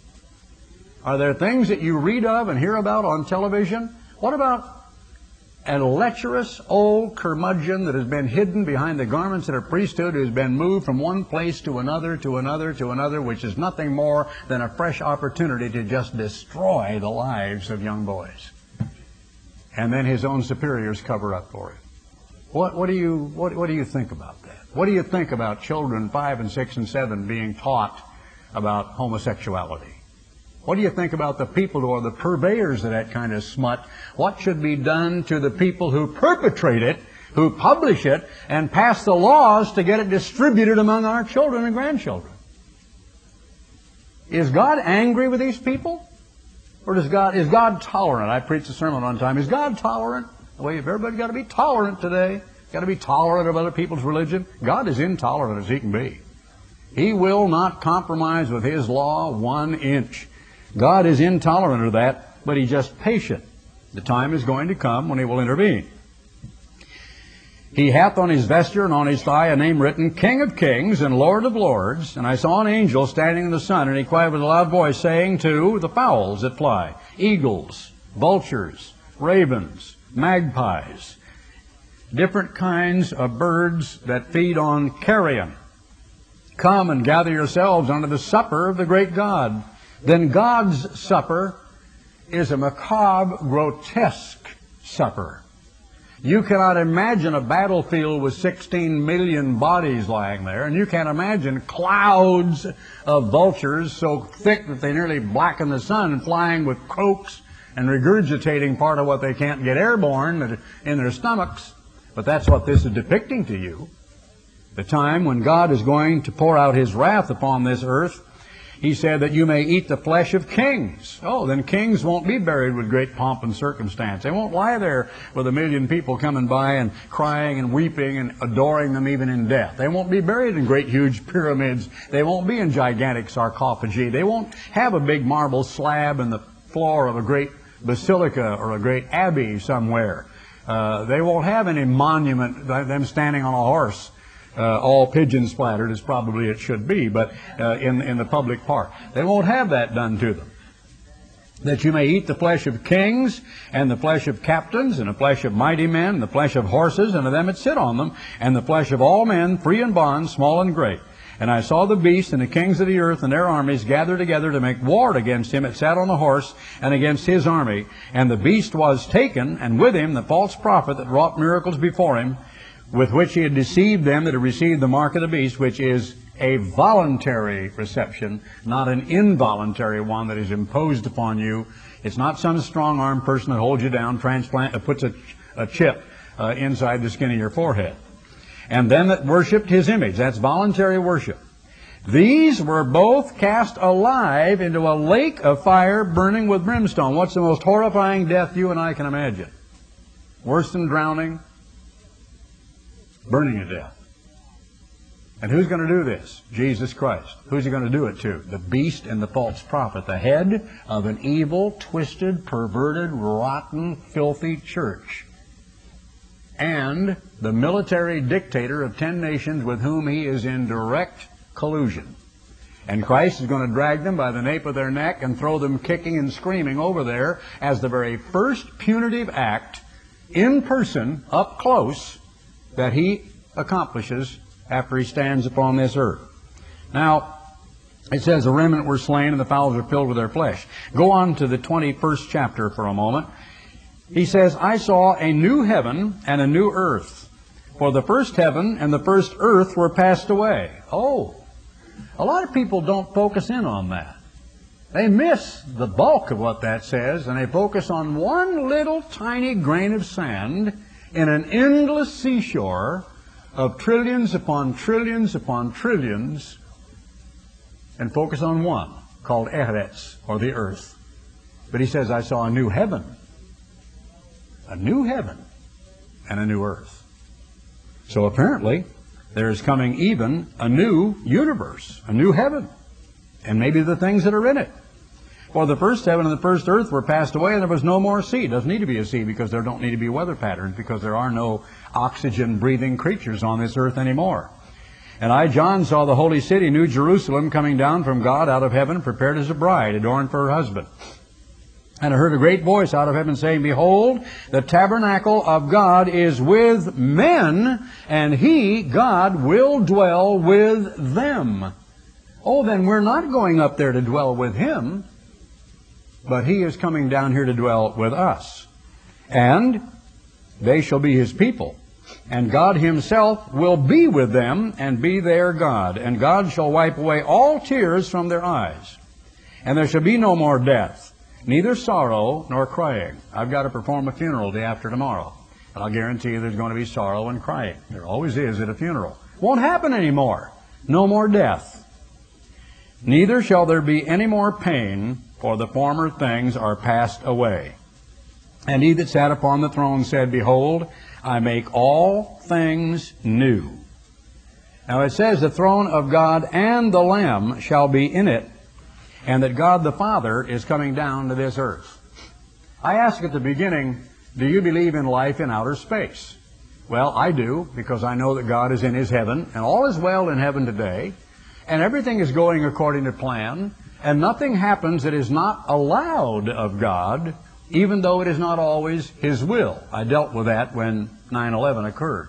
Are there things that you read of and hear about on television? What about a lecherous old curmudgeon that has been hidden behind the garments of a priesthood, who has been moved from one place to another, to another, to another, which is nothing more than a fresh opportunity to just destroy the lives of young boys? And then his own superiors cover up for it. What do you think about that? What do you think about children 5 and 6 and 7 being taught about homosexuality? What do you think about the people who are the purveyors of that kind of smut? What should be done to the people who perpetrate it, who publish it, and pass the laws to get it distributed among our children and grandchildren? Is God angry with these people? Or is God tolerant? I preached a sermon one time. Is God tolerant? Well, everybody's got to be tolerant today. Got to be tolerant of other people's religion. God is intolerant as He can be. He will not compromise with His law 1 inch. God is intolerant of that, but He's just patient. The time is going to come when He will intervene. He hath on His vesture and on His thigh a name written, King of Kings and Lord of Lords. And I saw an angel standing in the sun, and he cried with a loud voice, saying to the fowls that fly, eagles, vultures, ravens, magpies, different kinds of birds that feed on carrion, come and gather yourselves unto the supper of the great God. Then God's supper is a macabre, grotesque supper. You cannot imagine a battlefield with 16 million bodies lying there, and you can't imagine clouds of vultures so thick that they nearly blacken the sun, flying with croaks and regurgitating part of what they can't get airborne in their stomachs. But that's what this is depicting to you. The time when God is going to pour out His wrath upon this earth. He said that you may eat the flesh of kings. Oh, then kings won't be buried with great pomp and circumstance. They won't lie there with 1 million people coming by and crying and weeping and adoring them even in death. They won't be buried in great huge pyramids. They won't be in gigantic sarcophagi. They won't have a big marble slab in the floor of a great basilica or a great abbey somewhere. They won't have any monument, them standing on a horse. All pigeon splattered, as probably it should be, but in the public park. They won't have that done to them. That you may eat the flesh of kings, and the flesh of captains, and the flesh of mighty men, and the flesh of horses, and of them that sit on them, and the flesh of all men, free and bond, small and great. And I saw the beast and the kings of the earth and their armies gather together to make war against him that sat on the horse and against his army. And the beast was taken, and with him the false prophet that wrought miracles before him, with which he had deceived them that had received the mark of the beast, which is a voluntary reception, not an involuntary one that is imposed upon you. It's not some strong-armed person that holds you down, puts a chip inside the skin of your forehead. And them that worshipped his image. That's voluntary worship. These were both cast alive into a lake of fire burning with brimstone. What's the most horrifying death you and I can imagine? Worse than drowning? Burning to death. And who's going to do this? Jesus Christ. Who's he going to do it to? The beast and the false prophet, the head of an evil, twisted, perverted, rotten, filthy church. And the military dictator of 10 nations with whom he is in direct collusion. And Christ is going to drag them by the nape of their neck and throw them kicking and screaming over there as the very first punitive act in person, up close, that he accomplishes after he stands upon this earth. Now, it says the remnant were slain and the fowls were filled with their flesh. Go on to the 21st chapter for a moment. He says, I saw a new heaven and a new earth, for the first heaven and the first earth were passed away. Oh, a lot of people don't focus in on that. They miss the bulk of what that says, and they focus on one little tiny grain of sand in an endless seashore of trillions upon trillions upon trillions, and focus on one, called Eretz, or the earth. But he says, I saw a new heaven and a new earth. So apparently, there is coming even a new universe, a new heaven, and maybe the things that are in it. For the first heaven and the first earth were passed away, and there was no more sea. It doesn't need to be a sea because there don't need to be weather patterns, because there are no oxygen-breathing creatures on this earth anymore. And I, John, saw the holy city, New Jerusalem, coming down from God out of heaven, prepared as a bride, adorned for her husband. And I heard a great voice out of heaven saying, Behold, the tabernacle of God is with men, and He, God, will dwell with them. Oh, then we're not going up there to dwell with Him, but He is coming down here to dwell with us. And they shall be His people. And God Himself will be with them and be their God. And God shall wipe away all tears from their eyes. And there shall be no more death, neither sorrow nor crying. I've got to perform a funeral day after tomorrow. And I'll guarantee you there's going to be sorrow and crying. There always is at a funeral. Won't happen anymore. No more death. Neither shall there be any more pain, for the former things are passed away. And he that sat upon the throne said, Behold, I make all things new. Now it says the throne of God and the Lamb shall be in it, and that God the Father is coming down to this earth. I asked at the beginning, do you believe in life in outer space? Well, I do, because I know that God is in His heaven, and all is well in heaven today, and everything is going according to plan, and nothing happens that is not allowed of God, even though it is not always His will. I dealt with that when 9/11 occurred.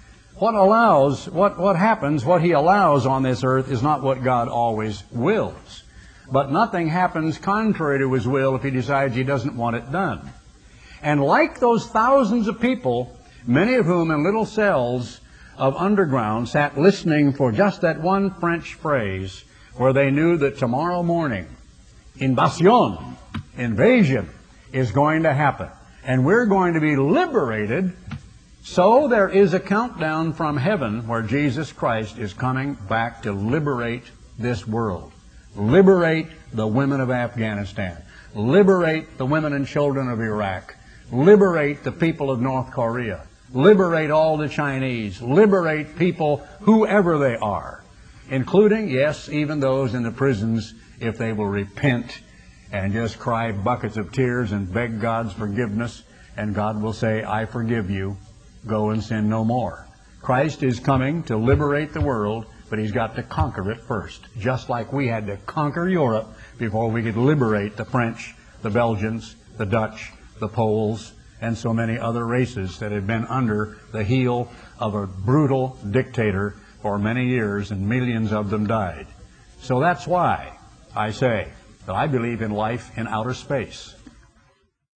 What happens, what He allows on this earth is not what God always wills. But nothing happens contrary to His will if He decides He doesn't want it done. And like those thousands of people, many of whom in little cells of underground sat listening for just that one French phrase where they knew that tomorrow morning, invasion, invasion, is going to happen. And we're going to be liberated. So there is a countdown from heaven where Jesus Christ is coming back to liberate this world. Liberate the women of Afghanistan. Liberate the women and children of Iraq. Liberate the people of North Korea. Liberate all the Chinese. Liberate people, whoever they are, including, yes, even those in the prisons, if they will repent and just cry buckets of tears and beg God's forgiveness, and God will say, I forgive you. Go and sin no more. Christ is coming to liberate the world, but He's got to conquer it first, just like we had to conquer Europe before we could liberate the French, the Belgians, the Dutch, the Poles, and so many other races that had been under the heel of a brutal dictator for many years, and millions of them died. So that's why I say that I believe in life in outer space.